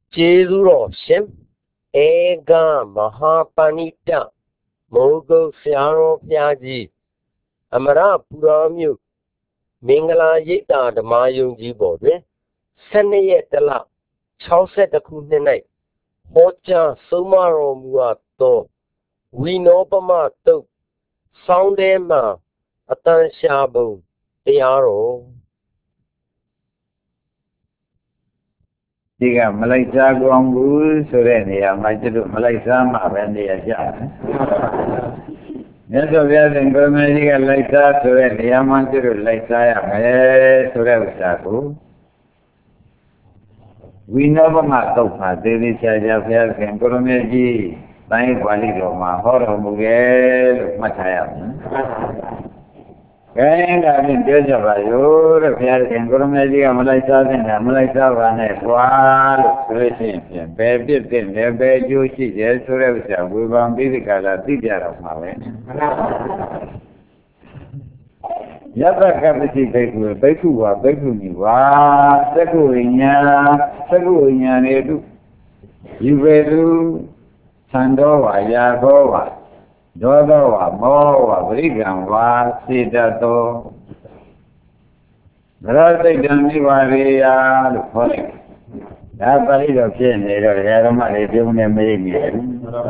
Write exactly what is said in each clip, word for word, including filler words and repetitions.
Jezuro Shem Ega Mahapanita Mogo Siaro Piaji Amara Puramyu Mingala Yita the Mayung Jibo Senayetala Chauset the Kunenai Hocha Sumaro Muato Winopama To Soundema Atan Shabu Tiaro ဒီကမလိုက်စားကောင်းဘူးဆိုတဲ့နေရာမှာကျတော့မလိုက်စားမှပဲနေရာကျတယ်။မြတ်စွာဘုရားရှင်ကိုရမကြီးကလိုက်စားဆိုတဲ့နေရာမှာကျတော့လိုက်စားရမယ်ဆိုတဲ့ဥစ္စာကိုဝိနောပမတုတ်မှာသေသေးချာချာဘုရားရှင်ကိုရမကြီးတိုင်းပါဠိတော်မှာဟောတော်မူခဲ့လို့မှတ်ထားရမယ်။ကဲဒါဖြင့်ပြောကြပါရောတဲ့ဘုရားရှင်ကိုရမကြီးကမလိုက်စားတဲ့ကမလိုက်စားပါနဲ့ကွာလို့ဆိုလို့ရှိရင်ဖြင့်ဘယ်ပြစ်တဲ့လဲဘယ်အကျိုးရှိတယ်ဆိုတဲ့ဥစ္စာဝေဘာပိဋကလာသိကြတော့မှာပဲယတ္တကပ္ပတိဘိက္ခုဘိက္ခုဝါဘိက္ခုနီဝါသက္ကုဝိညာသက္ကုဝိညာနေတုယူပေတုသံတော်ဝါယာသောဝါဒေါသောဝါမောဝါပရိကံဝါစေတသောဗရသိတ္တံနိဝါရေယလို့ခေါ်တယ်။ဒါပါဠိတော်ဖြစ်နေတော့ဒကာဓမ္မတွေပြုံးနေမေးနေတယ်။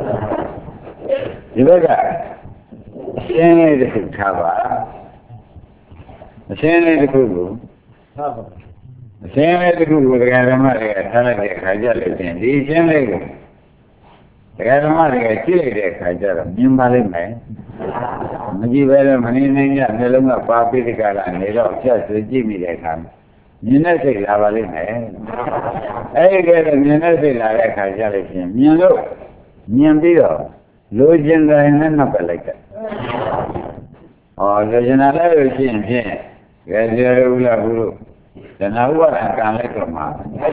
ဒီဘက်ကရှင်းလေးတစ်ခုထားပါ။အရှင်းလေးတစ်ခုကိုထားပါ။အရှင်းလေးတစ်ခုကိုဒကာဓမ္မတွေကထားလိုက်တဲ့အခါကျလို့ရှင်ဒီရှင်းလေးကိုဒကာဓမ္မတွေကကြည့်လိုက်တဲ့အခါကျတော့မြင်ပါလိမ့်မယ်မကြည့်ပဲလည်းမနေနိုင်ကြနှလုံးကပါပိဋကလာနေတော့ဖြတ်ဆွကြည့်မိတဲ့အခါမြင်တဲ့စိတ်လာပါလိမ့်မယ်အဲဒီကဲတော့မြင်တဲ့စိတ်လာတဲ့အခါကျလို့ရှိရင်မြင်လို့မြင်ပြီးတော့လိုချင်တယ်နဲ့နှပ်ပလိုက်တယ်ဟောလိုချင်တာလည်းလို့ရှိရင်ဖြင့်ကဲကြရဦးလားဘုလို့တဏှာဥပါဒံကံလိုက်တော့မှာ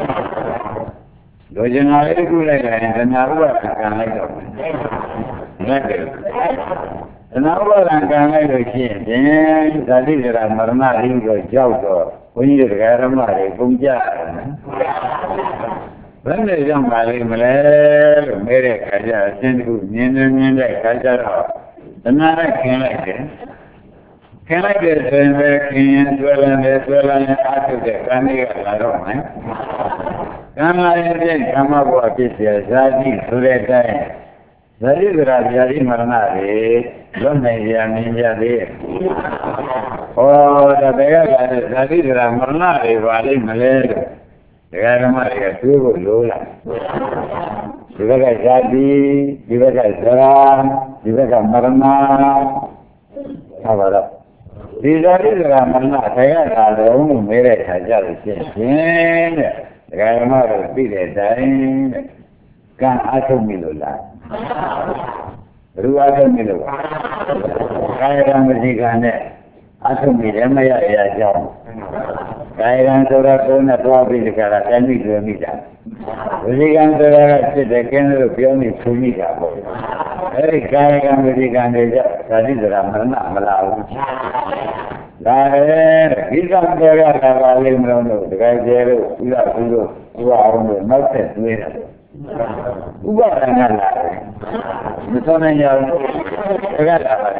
လိုချင်တာလေးခုလိုက်ရင်တဏှာဥပါဒံကံလိုက်တော့လက်တယ်တဏှာဥပါဒံကံလိုက်လို့ရှိရင်ဇာတိဇရာမရဏအင်းကိုကြောက်တော့ဘုန်းကြီးတို့တရားဓမ္မတွေပုံကြတယ်ဘယ်နဲ့ကြောင့်ပါလိမ့်မလဲလို့မဲတဲ့ခါကျအရှင်တို့မြင်နေမြင်တဲ့ခါကျတော့တဏှာနဲ့ခင်လိုက်တယ်ခင်လိုက်တဲ့ဆိုရင်ပဲခင်ရင်ဆွဲလန်းတယ်ဆွဲလန်းရင်အားထုတ်တဲ့ကံလေးကလာတော့မယ်ကံလာရင်ဖြင့်ဓမ္မဘဝဖြစ်เสียဇာတိဆိုတဲ့အတိုင်းဇာတိကရာဇာတိမရဏတွေလွတ်နိုင်ရမြင်ကြသေးတယ်ဟောဒါတကယ်ကလည်းဇာတိကရာမရဏတွေပါလိမ့်မလဲလို့တရားဓမ္မတွေကတွေးဖို့လိုလားဒီဘက်ကဇာတိဒီဘက်ကဇရာဒီဘက်ကမရဏဟာပါတော့ဒီဇာတိကရာမရဏတရားကလည်းဘုံမဲတဲ့ခါကြလို့ရှိရင်တဲ့ဒကာဓမ္မတို့သိတဲ့အတိုင်းကံအားထုတ်မိလို့လားဘယ်လိုအားထုတ်မိလို့လဲကာယကံမသိကံနဲ့အားထုတ်မိတယ်မရရကြောင်းကာယကံဆိုတာကိုယ်နဲ့တွားပြီးဒီကရာတဏှိတွေ့မိတာဝစီကံဆိုတာကဖြစ်တဲ့ကင်းလို့ပြောမိဆူမိတာပေါ့အဲဒီကာယကံဝစီကံတွေကြဇာတိဇရာမရဏမလာဘူးဒါလည်းဒီကံတွေကလာပါလိမ့်မလို့တကယ်ကျဲလို့ဥရဘူးလို့ဥရအောင်လို့နောက်ဆက်သွေးတယ်ဥပါဒနာလာတယ်မတော်နိုင်ကြဘူးတကယ်လာပါတယ်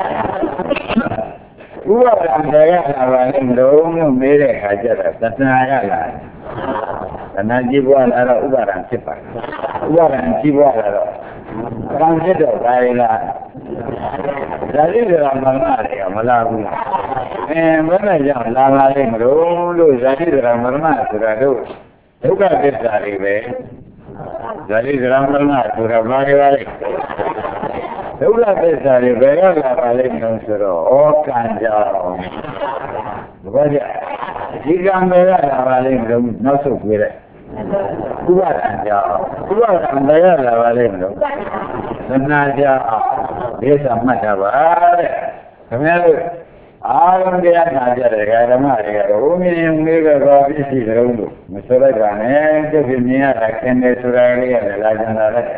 ဥပါဒနာတွေကလာပါလိမ့်မလို့မေးတဲ့အခါကျတော့သတ္တနာကလာတယ်သနာကြည့်ပွားလာတော့ဥပါဒံဖြစ်ပါတယ်ဥပါဒံကြည့်ပွားလာတော့ကံဖြစ်တော့ဒါရလားဇာတိကရာမရဏတွေကမလာဘူးလားအဲဘယ်နဲ့ကြောင့်လာပါလိမ့်မလို့လို့ဇာတိကရာမရဏဆိုတာတို့ဒုက္ခသစ္စာတွေပဲဇာတိကရာမရဏဆိုတာဘာတွေပါလဲဒုက္ခသစ္စာတွေဘယ်ကလာပါလိမ့်မလို့ဆိုတော့ဩကံကြောင့်ဘာကြဒီကံပဲလာပါလိမ့်မလို့နောက်ဆုတ်ပြေးလိုက်ဥပါဒံကြောင့်ဥပါဒံဘယ်ကလာပါလိမ့်မလို့သနာကြောင့်ဒီသမှတ်တာပါတဲ့ခင်ဗျားတို့အာရုံတရားနာကြတဲ့ဓမ္မတွေကတော့ဘုံမြင်လေးကတော့ပြည့်စုံကြုံလို့မဆိုလိုက်ပါနဲ့သူဖြစ်မြင်ရတာခင်တယ်ဆိုတာလေးရတယ်လာကြတာလေ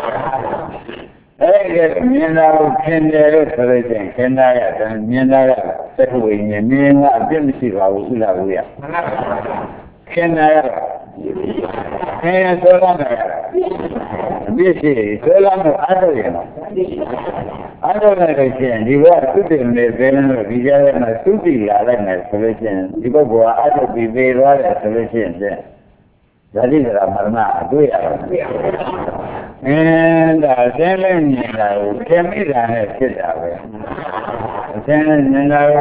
အဲ့ဒီမြင်တာကိုခင်တယ်လို့ဆိုလိုက်ရင်ခင်တာကမြင်တာကသက္ကဝိညာဉ်မြင်တာအပြည့်မရှိပါဘူးဥလာဘူးရခင်တာကအဲဆိုလာတယ်ပြည့်စီဆိုလာတော့အားထုတ်ရအောင်အားထုတ်လိုက်လို့ရှိရင်ဒီဘကသုတိနေသေးတယ်လို့ဒီကြားထဲမှာသုတိလာလိုက်မယ်ဆိုလို့ရှိရင်ဒီပုဂ္ဂိုလ်ကအားထုတ်ပြီးပြေသွားတယ်ဆိုလို့ရှိရင်ဇာတိကမရဏအတွေ့ရတယ်အင်းဒါဆင်းလဲနေတာကိုခင်မိတာနဲ့ဖြစ်တာပဲဆင်းလဲနေတာကို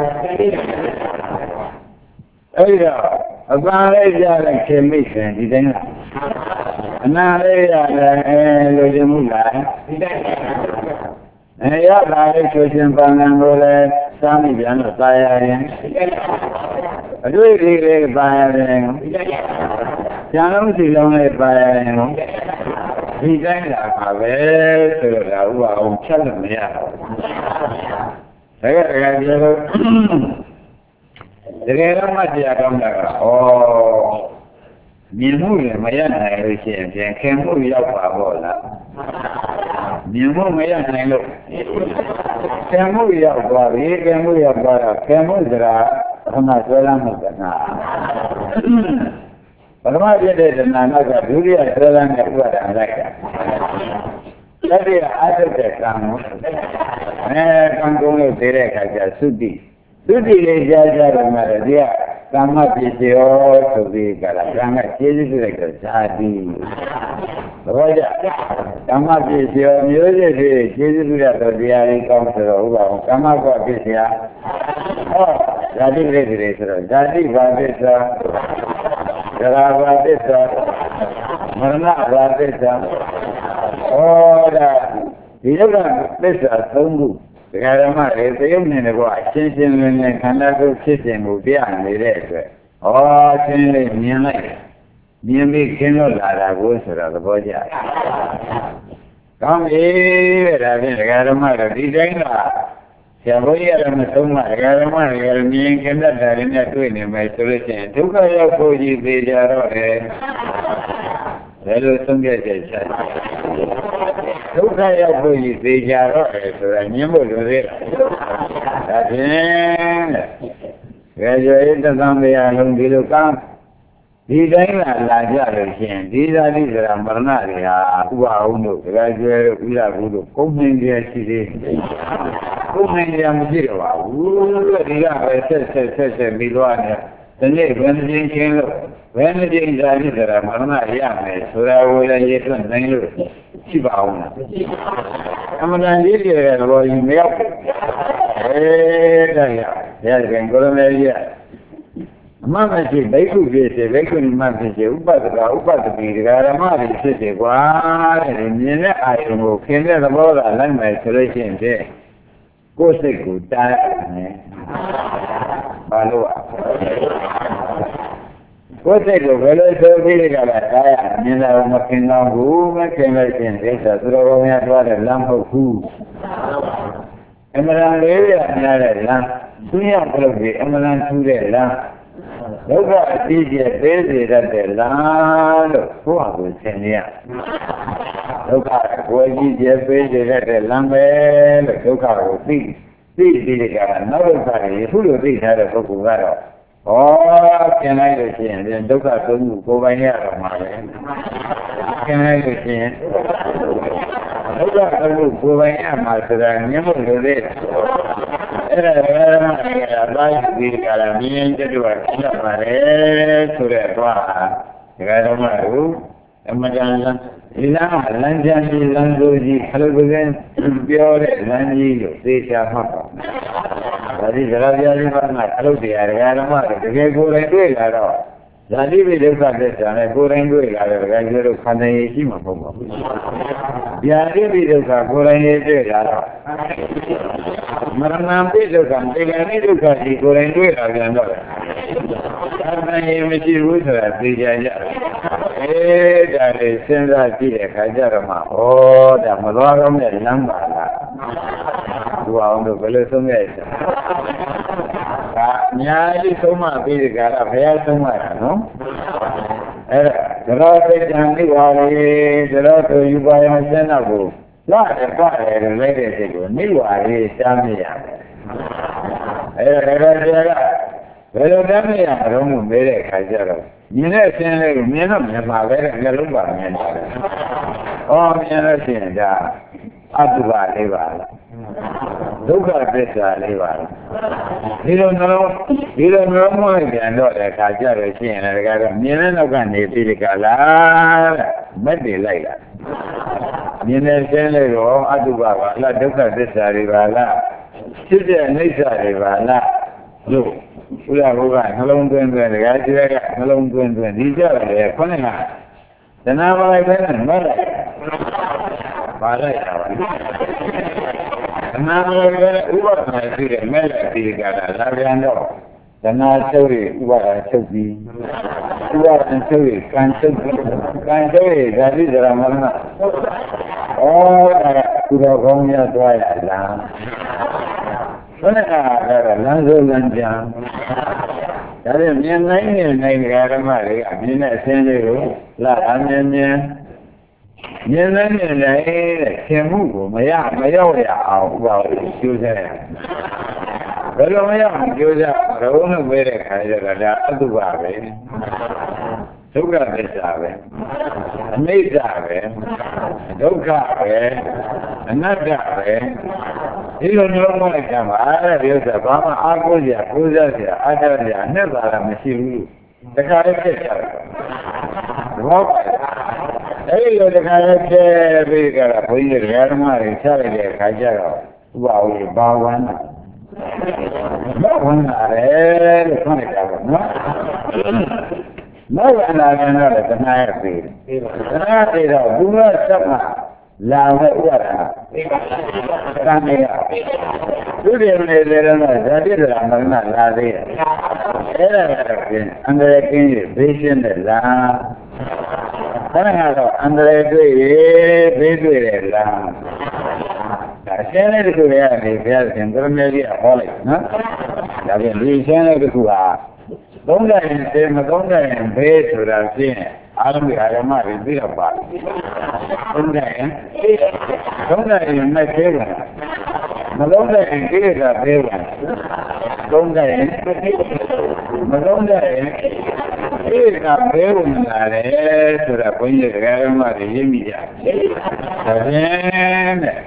အဲ့တော့အပန်းလေးရတဲ့ခင်မိစဉ်ဒီတိုင်းလားအနာလေးရတဲ့အဲလိုချင်မှုလားဒီတိုင်းအဲရတာလေးဆိုရှင်ပန်းကံကိုလည်းစားမိပြန်တော့ตายရရင်အတွေ့အကြုံလေးပါရတယ်ဒီတိုင်းကျန်လုံးစီလုံးလေးပါရတယ်ဒီတိုင်းလာပါပဲဆိုတော့ဒါဥပအောင်ချက်လို့မရတော့တကယ်တကယ်ပြောလို့တကယ်တော့မှတရားကောင်းတာကဩမြင်မှုလည်းမရနိုင်လို့ရှိရင်ပြန်ခင်မှုရောက်ပါပေါ့လားမြင်မှုမရနိုင်လို့ခင်မှုရောက်သွားပြီခင်မှုရောက်သွားတော့ခင်မှုစရာခဏဆွဲလမ်းမှုကနာပထမပြတဲ့တဏှာနောက်ကဒုတိယဆွဲလမ်းနဲ့ဥပါဒံလိုက်တာတတိယအာထုတဲ့ကံကိုအဲကံကုန်လို့သိတဲ့အခါကျသုတိသုတိလေးကြားကြတယ်မှာဒီကကာမပစ္စယောဆိုပြီးကြတာကံကခြေစွပ်လိုက်တော့ဇာတိဘောကြကာမပစ္စယောမျိုးစစ်တွေခြေစွပ်ရတော့တရားလေးကောင်းဆိုတော့ဥပအောင်ကာမကောပစ္စယဟောဇာတိလေးတွေဆိုတော့ဇာတိဘာပစ္စယဇရာဘာပစ္စယမရဏဘာပစ္စယဟောဒါဒီလောကပစ္စယသုံးခုဒကာဓမ္မတွေသရုပ်နေတယ်ကွာအချင်းချင်းလင်းလင်းခန္ဓာကိုယ်ဖြစ်စဉ်ကိုပြနေတဲ့အတွက်ဩအချင်းလေးမြင်လိုက်မြင်ပြီးခင်းလို့လာတာကိုဆိုတော့သဘောကျကောင်းပြီတဲ့ဒါဖြင့်ဒကာဓမ္မတွေဒီတိုင်းကဆရာဘုန်းကြီးကတော့မဆုံးမဒကာဓမ္မတွေမြင်ခင်းတတ်တာတွေနဲ့တွေ့နေမယ်ဆိုလို့ရှိရင်ဒုက္ခရောက်ဖို့ကြီးသေးကြတော့တယ်ဘယ်လိုဆုံးဖြတ်ချက်ချဒုက္ခရောက်ဖို့ကြီးသေးကြတော့တယ်ဆိုတာညင်းဖို့လိုသေးတာဒါဖြင့်တဲ့ကြွယ်တသံတရားလုံးဒီလိုကောင်းဒီတိုင်းလာလာကြလို့ရှိရင်ဒီသာတိဆိုတာမရဏတွေဟာဥပအောင်တို့ဒကာကျွဲတို့ဥရဘူးတို့ကုန်နေကြရှိသေးကုန်နေကြမရှိတော့ပါဘူးဒီကပဲဆက်ဆက်ဆက်ဆက်ပြီးတော့ဒီနေ့ဘယ်နှင်းချင်းလို့ဘယ်နှင်းသာတိဆိုတာမရဏရမယ်ဆိုတာကိုလည်းရည်သွင်းနိုင်လို့ရှိပါအောင်လားအမှန်တန်ကြီးတွေကတော့ဒီမရောက်ဘူးအဲဒါရရတယ်ကိုလိုလည်းရအမှန်မရှိဘိက္ခုဖြစ်စေဘိက္ခုနီမဖြစ်စေဥပဒကဥပဒတိဒကာဓမ္မတွေဖြစ်စေကွာတဲ့မြင်တဲ့အာယုံကိုခင်တဲ့သဘောကလိုက်မယ်ဆိုလို့ရှိရင်တဲ့ကိုယ်စိတ်ကိုတားတယ်ဘာလို့อ่ะကိုယ်စိတ်ကိုဘယ်လိုဆိုပြီးကြလဲတားရမြင်တော့မခင်တော့ဘူးမခင်လို့ရှိရင်ဒိဋ္ဌာသူတော်ကောင်းများသွားတဲ့လမ်းမဟုတ်ဘူးအမှန်တန်လေးရများတဲ့လမ်းသူရပြုတ်ပြီးအမှန်တန်ထူးတဲ့လမ်းဒုက္ခအတိအကျသေးစေတတ်တဲ့လမ်းလို့ဘုရားကိုသင်ရဒုက္ခကိုကြီးကျပေးစေတတ်တဲ့လမ်းပဲလို့ဒုက္ခကိုသိသိပြီးကြတာနောက်ဒုက္ခတွေခုလိုသိထားတဲ့ပုဂ္ဂိုလ်ကတော့ဩကျင်လိုက်လို့ရှိရင်ဒုက္ခသုံးခုကိုယ်ပိုင်ရတော့မှာပဲကျင်လိုက်လို့ရှိရင်ဒုက္ခသုံးခုကိုယ်ပိုင်ရမှာဆိုတာမြင်ဖို့လိုသေးတယ်အဲ့ဒါကလည်းအပိုင်းဒီကလာမြင်တဲ့တူကဖြစ်ပါတယ်ဆိုတဲ့တော့ဒကာတော်မတို့အမှန်တန်ဒီလမ်းလမ်းကြမ်းကြီးလမ်းဆိုကြီးခလုတ်ကင်းပြောတဲ့လမ်းကြီးလို့သိချာမှတ်ပါဒါဒီဇရာပြားကြီးကခလုတ်တရားဒကာတော်မတို့တကယ်ကိုယ်တိုင်တွေ့လာတော့ဇာတိပိဒုက္ခသစ္စာနဲ့ကိုယ်တိုင်တွေ့လာတဲ့ဒကာကြီးတို့ခန္ဓာရည်ရှိမှာမဟုတ်ပါဘူးဗျာတိပိဒုက္ခကိုယ်တိုင်တွေ့လာတော့မရဏပိဒုက္ခတေဂဏိဒုက္ခကြီးကိုယ်တိုင်တွေ့လာပြန်တော့ခန္ဓာရည်မရှိဘူးဆိုတာသိကြကြအေးဒါလေးစဉ်းစားကြည့်တဲ့ခါကျတော့မှဩဒါမလွားကောင်းတဲ့လမ်းပါလားသူအောင်တို့ဘယ်လိုဆုံးရလဲဒါအများကြီးဆုံးမပြီးဒီကရဘုရားဆုံးမတာနော်အဲ့ဒါသရောစိတ်တံနိဝါရေသရောသူယူပါယံစင်းတော့ကိုလာတယ်ပါတယ်လိုက်တဲ့စိတ်ကိုနိဝါရေရှားမြရတယ်အဲ့ဒါဒါကသယ်လိုတမ်းမရတော့မှမဲတဲ့ခါကျတော့မြင်တဲ့အချင်းလေးကိုမြင်တော့မြင်ပါပဲငါလုံးပါမြင်တယ်။အော်မြင်လို့ရှိရင်ဒါအတုပါလေးပါလားဒုက္ခသစ္စာလေးပါလားဒီလိုနှလုံးဒီလိုနှလုံးမပြန်တော့တဲ့ခါကျတော့ရှိရင်လည်းကတော့မြင်တဲ့နောက်ကနေပြီးဒီကလားမက်တွေလိုက်လာမြင်တဲ့ချင်းလေးကိုအတုပါပါလားဒုက္ခသစ္စာတွေပါလားဖြစ်တဲ့အနိစ္စတွေပါလားလို့ဘုရားဘုရားနှလုံးသွင်းသွင်းတကယ်ကြည့်ရကနှလုံးသွင်းသွင်းဒီကြတယ်ခေါင်းကတဏှာပါလိုက်ပဲနဲ့မလိုက်ပါလိုက်တာပါတဏှာပါလိုက်ပဲဥပါဒနာရှိတယ်မဲ့လိုက်ဒီကလာလာပြန်တော့တဏှာချုပ်ရဥပါဒနာချုပ်ပြီးဥပါဒနာချုပ်ရကံချုပ်ပြီးကံချုပ်ရဓာတိဒရမရဏဩအဲ့ဒါကုသိုလ်ကောင်းရသွားရလားဘယ်နဲ့ကတော့လမ်းစိုးလမ်းကြံဒါဖြင့်မြင်နိုင်နေနိုင်ဓမ္မတွေအမြင်နဲ့အစင်းလေးကိုလာအမြင်မြင်မြင်နိုင်နေနိုင်တဲ့ခင်မှုကိုမရမရောက်ရအောင်ဥပါဝကျိုးစားရဘယ်လိုမရအောင်ကျိုးစားဘုံနဲ့ဝဲတဲ့ခါကျတော့ဒါအတုပါပဲဒုက္ခသစ္စာပဲအနိစ္စပဲဒုက္ခပဲအနတ္တပဲဒီလိုမျိုးမှလည်းကံပါအဲ့ဒီဥစ္စာဘာမှအားကိုးကြကိုးစားကြအားထားကြအနှစ်သာရမရှိဘူးတခါလေးဖြစ်ကြတယ်ဘောပါအဲ့ဒီလိုတခါလေးဖြစ်ပြီးကြတာဘုန်းကြီးဓမ္မတွေချလိုက်တဲ့အခါကျတော့ဥပဝေဘာဝနာဘာဝနာရဲလို့ခေါ်နေတာပေါ့နော်မောဟနာကလည်းတဏှာရဲ့ပြည်တယ်တဏှာတွေတော့ဘုရားစက်မှာလာမဲ့ဥပါဒနာသံဃာသူတွေလည်းလည်းတော့ဇာတိဒရာမရဏလာသေးတယ်အဲ့ဒါကတော့ပြင်အန္တရာယ်ကင်းရဘေးရှင်းတယ်လားခဏကတော့အန္တရာယ်တွေ့ရဘေးတွေ့တယ်လားဒါရှင်းတဲ့တခုတွေကနေဘုရားရှင်ကရမေကြီးဟောလိုက်နော်ဒါပြင်ဒီရှင်းတဲ့တခုဟာသုံးတဲ့ရင်သေမသုံးတဲ့ရင်ဘေးဆိုတာရှင်းအားလုံးအာရမတွေပြီးတော့ပါသုံးတဲ့ရင်သုံးတဲ့ရင်မဲ့သေးတယ်မသုံးတဲ့ရင်ကိလေသာသေးတယ်သုံးတဲ့ရင်မသုံးတဲ့ရင်ကိလေသာသေးဝင်လာတယ်ဆိုတာဘုန်းကြီးတရားဓမ္မတွေရင်းမိကြဒါဖြင့်တဲ့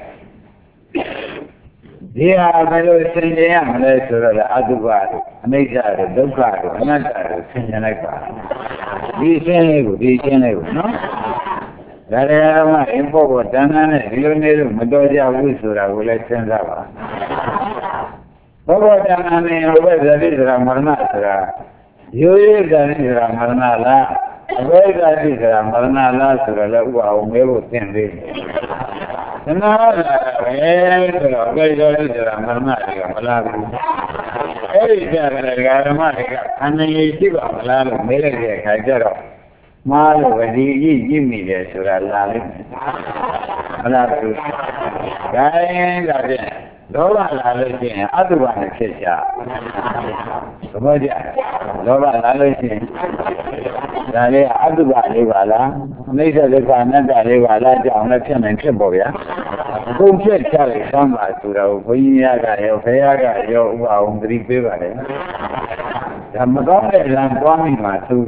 ဒီဟာဘယ်လိုသင်ကြရမလဲဆိုတော့အတုပတို့အနိစ္စတို့ဒုက္ခတို့အနတ္တတို့သင်ကြလိုက်ပါဒီရှင်းလေးကိုဒီရှင်းလေးကိုနော်ဒါလည်းမှအဖို့ကိုတဏ္ဍာနဲ့ဒီလိုနေလို့မတော်ကြဘူးဆိုတာကိုလည်းစဉ်းစားပါဘောဘောတဏ္ဍာနဲ့ဘယ်ဇာတိဆိုတာမရဏဆိုတာရိုးရိုးဇာတိဆိုတာမရဏလားအဘိဓါတိဆိုတာမရဏလားဆိုတော့လည်းဥပအောင်မဲဖို့သင်သေးတယ်သနာလာပဲဆိုတော့အဘိဓါတိဆိုတာမရဏတွေကမလားဘူးအဲ့ဒီကြတဲ့ဓမ္မတွေကခန္ဓာရည်ရှိပါမလားလို့မေးလိုက်တဲ့အခါကျတော့မားလို့ဒီရည်ရည်မိတယ်ဆိုတာလာလိမ့်မယ်မလားဘူးဒါရင်ဒါဖြင့်လောဘလာလို့ရှိရင်အတုပါနဲ့ဖြစ်ကြသဘောကျလောဘလာလို့ရှိရင်ဒါလေးအတုပါလေးပါလားအနိစ္စဒုက္ခအနတ္တလေးပါလားကြောင့်လည်းဖြစ်နိုင်ဖြစ်ပေါ်ဗျာဘုံဖြစ်ချလိုက်သမ်းပါဆိုတော့ဘုန်းကြီးကရောဖေရကရောဥပအောင်သတိပေးပါလေဒါမကောင်းတဲ့လမ်းသွားမိမှာသူ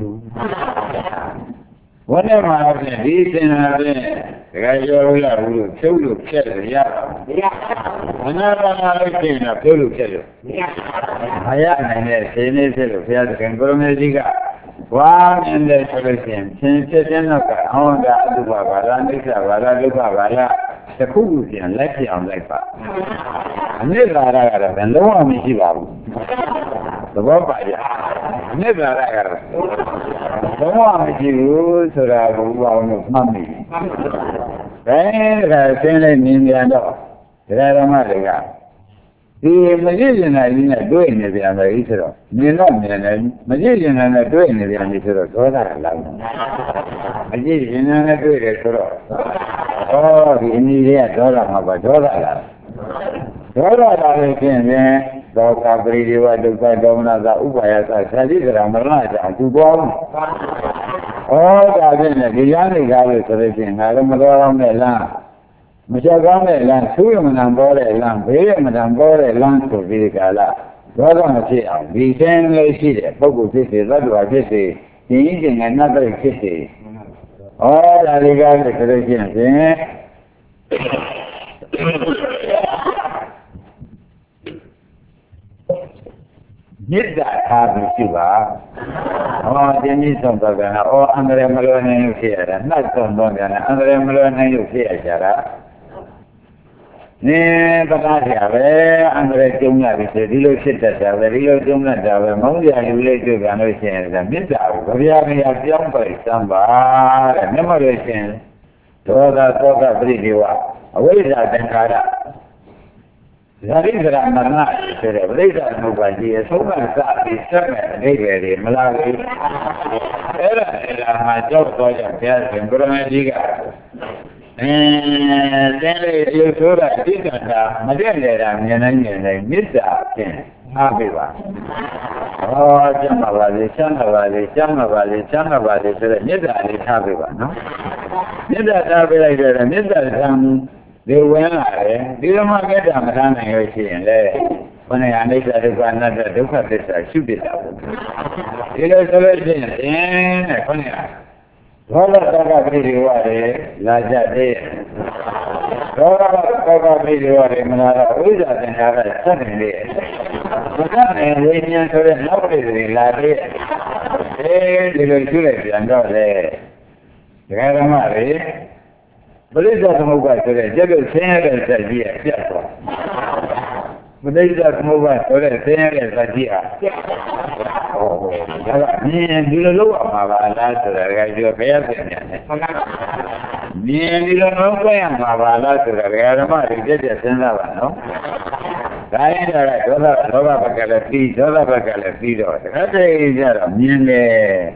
ဘုန်းနဲ့မှာဖြင့်ဒီစင်နာဖြင့်တကယ်ပြောရဘူးလို့ဖြုတ်လို့ဖြစ်တယ်ရပါဘူးမနာပါလို့ရှိရင်တော့ဖြုတ်လို့ဖြစ်လို့မရနိုင်တဲ့ရှင်နေဖြစ်လို့ဘုရားသခင်ကိုရမေကြီးကဝါမြင်တယ်ဆိုလို့ရှိရင်ရှင်ဖြစ်တဲ့နောက်ကအောင်းတာအတုပါပါလားအိဋ္ဌပါလားဒုက္ခပါလားတစ်ခုခုပြန်လိုက်ပြအောင်လိုက်ပါအနိစ္စရာကတော့ဘယ်လုံးဝမရှိပါဘူးသဘောပါရအနိစ္စရာကတော့လုံးဝမရှိဘူးဆိုတာကိုဘာလို့မှတ်မိလဲဒါကဆင်းလိုက်မြင်ပြန်တော့တရားဓမ္မတွေကဒီမကြည့်ရင်လည်းနဲ့တွေ့နေပြန်တယ်ဆိုတော့မြင်တော့မြင်တယ်မကြည့်ရင်လည်းတွေ့နေပြန်ပြီဆိုတော့ဒေါသလာတယ်မကြည့်ရင်လည်းတွေ့တယ်ဆိုတော့ဩဒီအနည်းလေးကဒေါသမှာပါဒေါသလာဒေါသလာလို့ဖြစ်ရင်ဒေါသပရိဒီဝဒုက္ခဒေါမနသာဥပါယသသတိကရမရဏကြောင့်သူသွားဘူးဩဒါဖြင့်ဒီရားနေကားလို့ဆိုလို့ရှိရင်ငါလည်းမတော်အောင်နဲ့လားမချက်ကောင်းတဲ့လမ်းသူ့ရမဏံပေါ်တဲ့လမ်းဘေးရမဏံပေါ်တဲ့လမ်းဆိုပြီးကြလားဒေါသမဖြစ်အောင်ဒီတိုင်းလေးရှိတဲ့ပုဂ္ဂိုလ်ဖြစ်စေသတ္တဝါဖြစ်စေဒီကြီးကျင်တဲ့နတ်တိဖြစ်စေဩဒါတွေကလည်းဆိုလို့ရှိရင်ဖြင့်မေတ္တာထားပြီးရှိပါဟောဒီနည်းဆုံးတော့ကဩအန္တရာယ်မလွယ်နိုင်လို့ဖြစ်ရတာနှတ်ဆုံးတော့ကလည်းအန္တရာယ်မလွယ်နိုင်လို့ဖြစ်ရကြတာနေပကားကြပဲအန္တရာယ်ကျုံရတယ်ဆိုဒီလိုဖြစ်တတ်တာပဲဒီလိုကျုံတတ်တာပဲမောင်းကြလူလေးတွေ့ကြလို့ရှိရင်မေတ္တာကိုကြပြားကြပြောင်းပိုက်စမ်းပါတဲ့မြတ်မလို့ရှိရင်ဒေါသသောကပရိဒီဝအဝိဇ္ဇာသင်္ခါရဇာတိဇရာမရဏဆိုတဲ့ပရိစ္ဆာသမုပ္ပါဒ်ကြီးအဆုံးမစပြီးစက်မဲ့အဓိပ္ပာယ်တွေမလာဘူးအဲ့ဒါအဲ့ဒါမှာကြောက်တော့ကြဘုရားရှင်ဘုရားကြီးကအင်းတင်းလေးရုပ်ဆိုးတာတိကျတာမတည့်လေတာမြင်နိုင်မြင်နိုင်မေတ္တာဖြင့်အားပေးပါဟောကျမ်းပါပါလေကျမ်းပါပါလေကျမ်းပါပါလေကျမ်းပါပါလေဆိုတဲ့မေတ္တာလေးထားပေးပါနော်မေတ္တာထားပေးလိုက်တော့မေတ္တာဆံဒီဝင်လာတယ်ဒီလိုမှမေတ္တာမထားနိုင်လို့ရှိရင်လေဘုရားအနိစ္စဒုက္ခအနတ္တဒုက္ခသစ္စာရှုပြတာပေါ့ဒီလိုဆိုလို့ရှိရင်အင်းတဲ့ခေါင်းရဒေါသတကပရိဒီဝရေလာကြတဲ့ဒေါသတကပရိဒီဝရေမလာတော့ဥစ္စာသင်္ခါရဆက်နေလေဘုရားနဲ့ဝိညာဉ်ဆိုတဲ့နောက်ပရိဒီလာတဲ့အဲဒီလိုရှုလိုက်ပြန်တော့လေဒကာဓမ္မတွေပရိစ္ဆေသမုပ္ပါဆိုတဲ့ကျက်လို့ဆင်းရဲတဲ့စက်ကြီးကပြတ်သွားပရိစ္ဆေသမုပ္ပါဆိုတဲ့ဆင်းရဲတဲ့စက်ကြီးကပြတ်ဟောဒါကမြင်ဒီလိုလုပ်အောင်ပါလားဆိုတာကပြောဘယ်ရပြန်နေလဲမြင်ဒီလိုလုပ်ကြရမှာပါလားဆိုတာကဓမ္မတွေပြည့်ပြည့်စဉ်းစားပါနော်ဒါရင်တော့ဒေါသဒေါသဘက်ကလည်းပြီးဒေါသဘက်ကလည်းပြီးတော့တခါတည်းကျတော့မြင်တယ်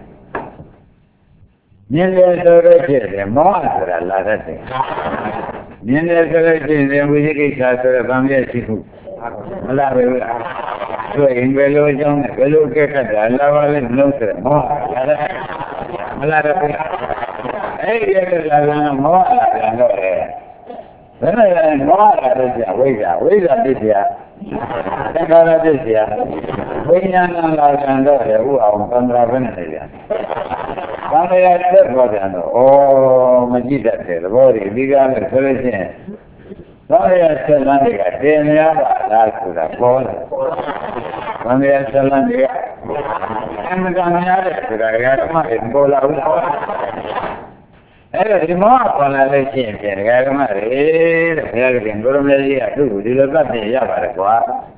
မြင်တယ်ဆိုတော့ဖြစ်တယ်မောဟဆိုတာလာတတ်တယ်မြင်တယ်ဆိုတော့ဖြစ်တယ်ဝိသိကိစ္စဆိုတော့ဗံပြည့်ရှိခုမလားပဲဆိုရင်ဘယ်လိုကြောင်းလဲဘယ်လိုကဲခတ်တာလာပါလဲမလို့ဆိုတော့မောဟလာတတ်မလားတော့အဲ့ဒီကလာကမောဟလာပြန်တော့လေဘယ်နဲ့လဲမောဟလာတဲ့ဝိဇ္ဇာဝိဇ္ဇာပစ္စယသင်္ခါရပစ္စယဝိညာဏလာပြန်တော့လေဥအောင်သံဃာဘယ်နဲ့လဲပြန်သံဃာတက်သွားပြန်တော့ဩမကြည့်တတ်တယ်သဘောတွေဒီကားနဲ့ဆိုလို့ရှိရင်သံဃာဆက်လန်းတွေကတင်များပါလားဆိုတာပေါ်တယ်သံဃာဆက်လန်းတွေကအမှန်တန်များတယ်ဆိုတာကဓမ္မတွေပေါ်လာဘူးအဲ့ဒါဒီမောဟပေါ်လာလို့ရှိရင်ပြန်ဓမ္မတွေတဲ့ဘုရားခင်ဘုရားမြတ်ကြီးကသူ့ကိုဒီလိုသတ်ပြရပါတယ်ကွာ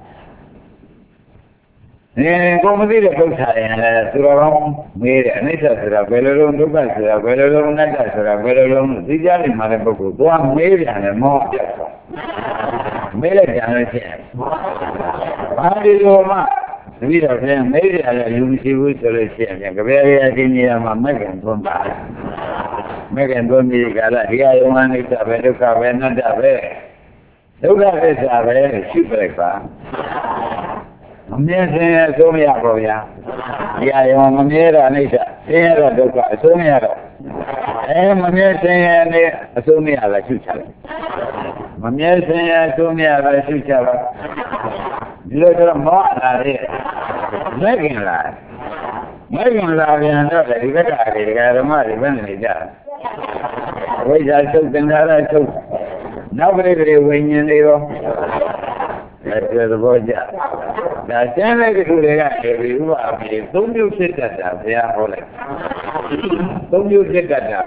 နေကိုမသိတဲ့ပု္ပ္ပာရင်လည်းသူတော်ကောင်းမေးတယ်အနိစ္စဆိုတာဘယ်လိုလုံးဒုက္ခဆိုတာဘယ်လိုလုံးအနတ္တဆိုတာဘယ်လိုလုံးသိကြလိမ့်မှာတဲ့ပုဂ္ဂိုလ်သွားမေးပြန်တယ်မောပြတ်သွားမေးလိုက်ပြန်လို့ရှိရင်ဘာဒီလိုမှတပည့်တော်ပြန်မေးရတယ်လူမရှိဘူးဆိုလို့ရှိရင်ကြပြရရဒီနေရာမှာမဲ့ကန်သွန်းပါမဲ့ကန်သွန်းပြီးကြလားဒီအယုံအနိစ္စပဲဒုက္ခပဲအနတ္တပဲဒုက္ခသစ္စာပဲရှိပြလိုက်ပါမမြဲစင်အဆုံးမရပါဗျာဒီအယုံမမြဲတာအနိစ္စဆင်းရဲတော့ဒုက္ခအဆုံးမရတော့အဲမမြဲစင်ရဲ့အနေအဆုံးမရတာရှုချလိုက်မမြဲစင်ရဲ့အဆုံးမရတာရှုချလိုက်ဒီလိုတော့မောဟလာတဲ့မဲ့ခင်လာမဲ့ခင်လာပြန်တော့ဒီဘက်ကဒီဓမ္မတွေဘယ်နဲ့ကြဝိဇ္ဇာချုပ်သင်္ခါရချုပ်နောက်ပရိသေဝိညာဉ်တွေရောအဲ့ဒါသဘောကျဒါကျမ်းတဲ့ခုတွေကဒီဥပအပြေသုံးမျိုးဖြစ်တတ်တာဘုရားဟောလိုက်သုံးမျိုးဖြစ်တတ်တာ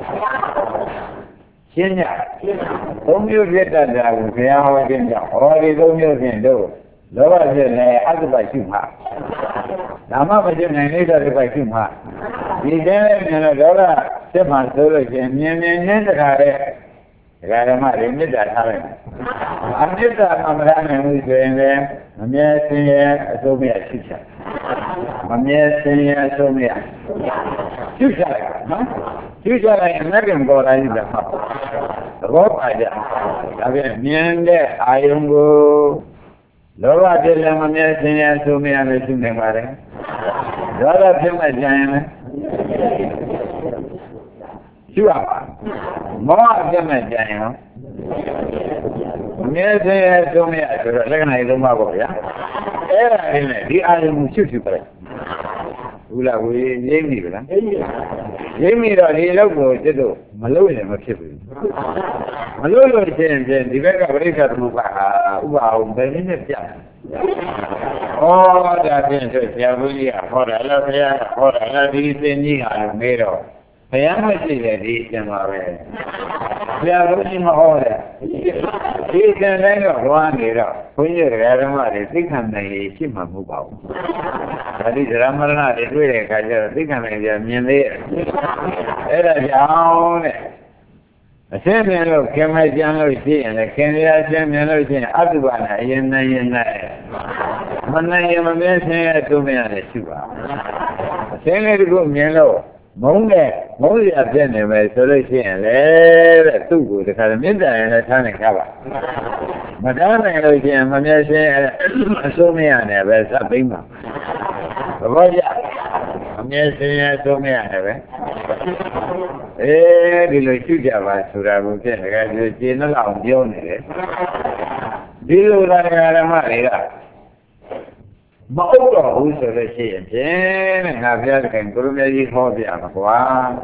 ရှင်းညသုံးမျိုးဖြစ်တတ်တာကိုဘုရားဟောခြင်းကြောင့်ဟောဒီသုံးမျိုးဖြင့်တို့လောဘဖြစ်နေအတုပရှိမှဓမ္မမဖြစ်နိုင်နေတော့ဒီပိုက်ရှိမှဒီကျမ်းလေးမြင်တော့ဒေါသဖြစ်မှဆိုလို့ရှိရင်မြင်မြင်ချင်းတခါတည်းဒကာဓမ္မတွေမေတ္တာထားလိုက်တယ်။အမေတ္တာမမရနိုင်ဘူးဆိုရင်လည်းမမြဲစင်ရဲ့အစိုးမရရှိချင်။မမြဲစင်ရဲ့အစိုးမရရှိချင်လိုက်နော်။ရှိချလိုက်အမေကပေါ်လာရင်တော့သဘောပါကြ။ဒါပြန်မြင်တဲ့အာယုံကိုလောဘဖြစ်လည်းမမြဲစင်ရဲ့အစိုးမရလည်းရှိနေပါတယ်။ဒေါသဖြစ်မှကြရင်လည်းရှိပါပါမောဟပြတ်မဲ့ကြရင်ရောအမြဲတမ်းသုံးရဆိုတော့လက္ခဏာရေးသုံးပါပေါ့ဗျာအဲ့ဒါလေးနဲ့ဒီအာယုံကိုချွတ်ချွတ်ပြလိုက်ဘူးလားကိုရင်းမိဗလားရင်းမိတော့ဒီလောက်ကိုကျွတ်တော့မလို့ရင်မဖြစ်ဘူးမလို့လို့ရှိရင်ဒီဘက်ကပရိစ္ဆေသမုပ္ပါဟာဥပအောင်ဘယ်နည်းနဲ့ပြတ်ဩဒါဖြင့်ဆိုဆရာဘုန်းကြီးကဟောတာလားဘုရားကဟောတာလားဒီသင်ကြီးဟာလို့မေးတော့ဘုရားမရှိတဲ့ဒီအကျင့်ပါပဲဆရာဘုန်းကြီးမဟောတဲ့ဒီအကျင့်တိုင်းတော့လွားနေတော့ဘုန်းကြီးတရားဓမ္မတွေသိခံနိုင်ရရှိမှမဟုတ်ပါဘူးဒါတိဓမ္မရဏတွေတွေ့တဲ့အခါကျတော့သိခံနိုင်ကြမြင်သေးရဲ့အဲ့ဒါကြောင့်တဲ့အရှင်းမြင်လို့ခင်မကြံလို့ရှိရင်လည်းခင်ရအရှင်းမြင်လို့ရှိရင်အတုပါနဲ့အရင်နဲ့ရင်နဲ့မနိုင်ရင်မမြင်ခြင်းရဲ့သုံးမရနဲ့ရှိပါအရှင်းလေးတခုမြင်လို့မုန်းတဲ့မုန်းရပြည့်နေမယ်ဆိုလို့ရှိရင်လေတဲ့သူ့ကိုတခါမေတ္တာရင်လည်းထားနိုင်ကြပါမထားနိုင်လို့ရှိရင်မမြင်ခြင်းအစိုးမရနဲ့ပဲစပ်သိမ့်ပါသဘောကျအမြဲစင်ရဲ့သုံးမရနဲ့ပဲအဲဒီလိုရှုကြပါဆိုတာကိုပြည့်တကယ်ကျေကျေနှလောက်ပြောနေတယ်ဒီလိုသာဓမ္မတွေကမဟုတ်တော့ဘူးဆိုလို့ရှိရင်ဖြင့်တဲ့ငါဘုရားခင်ကိုရမကြီးဟောပြမှာကွာ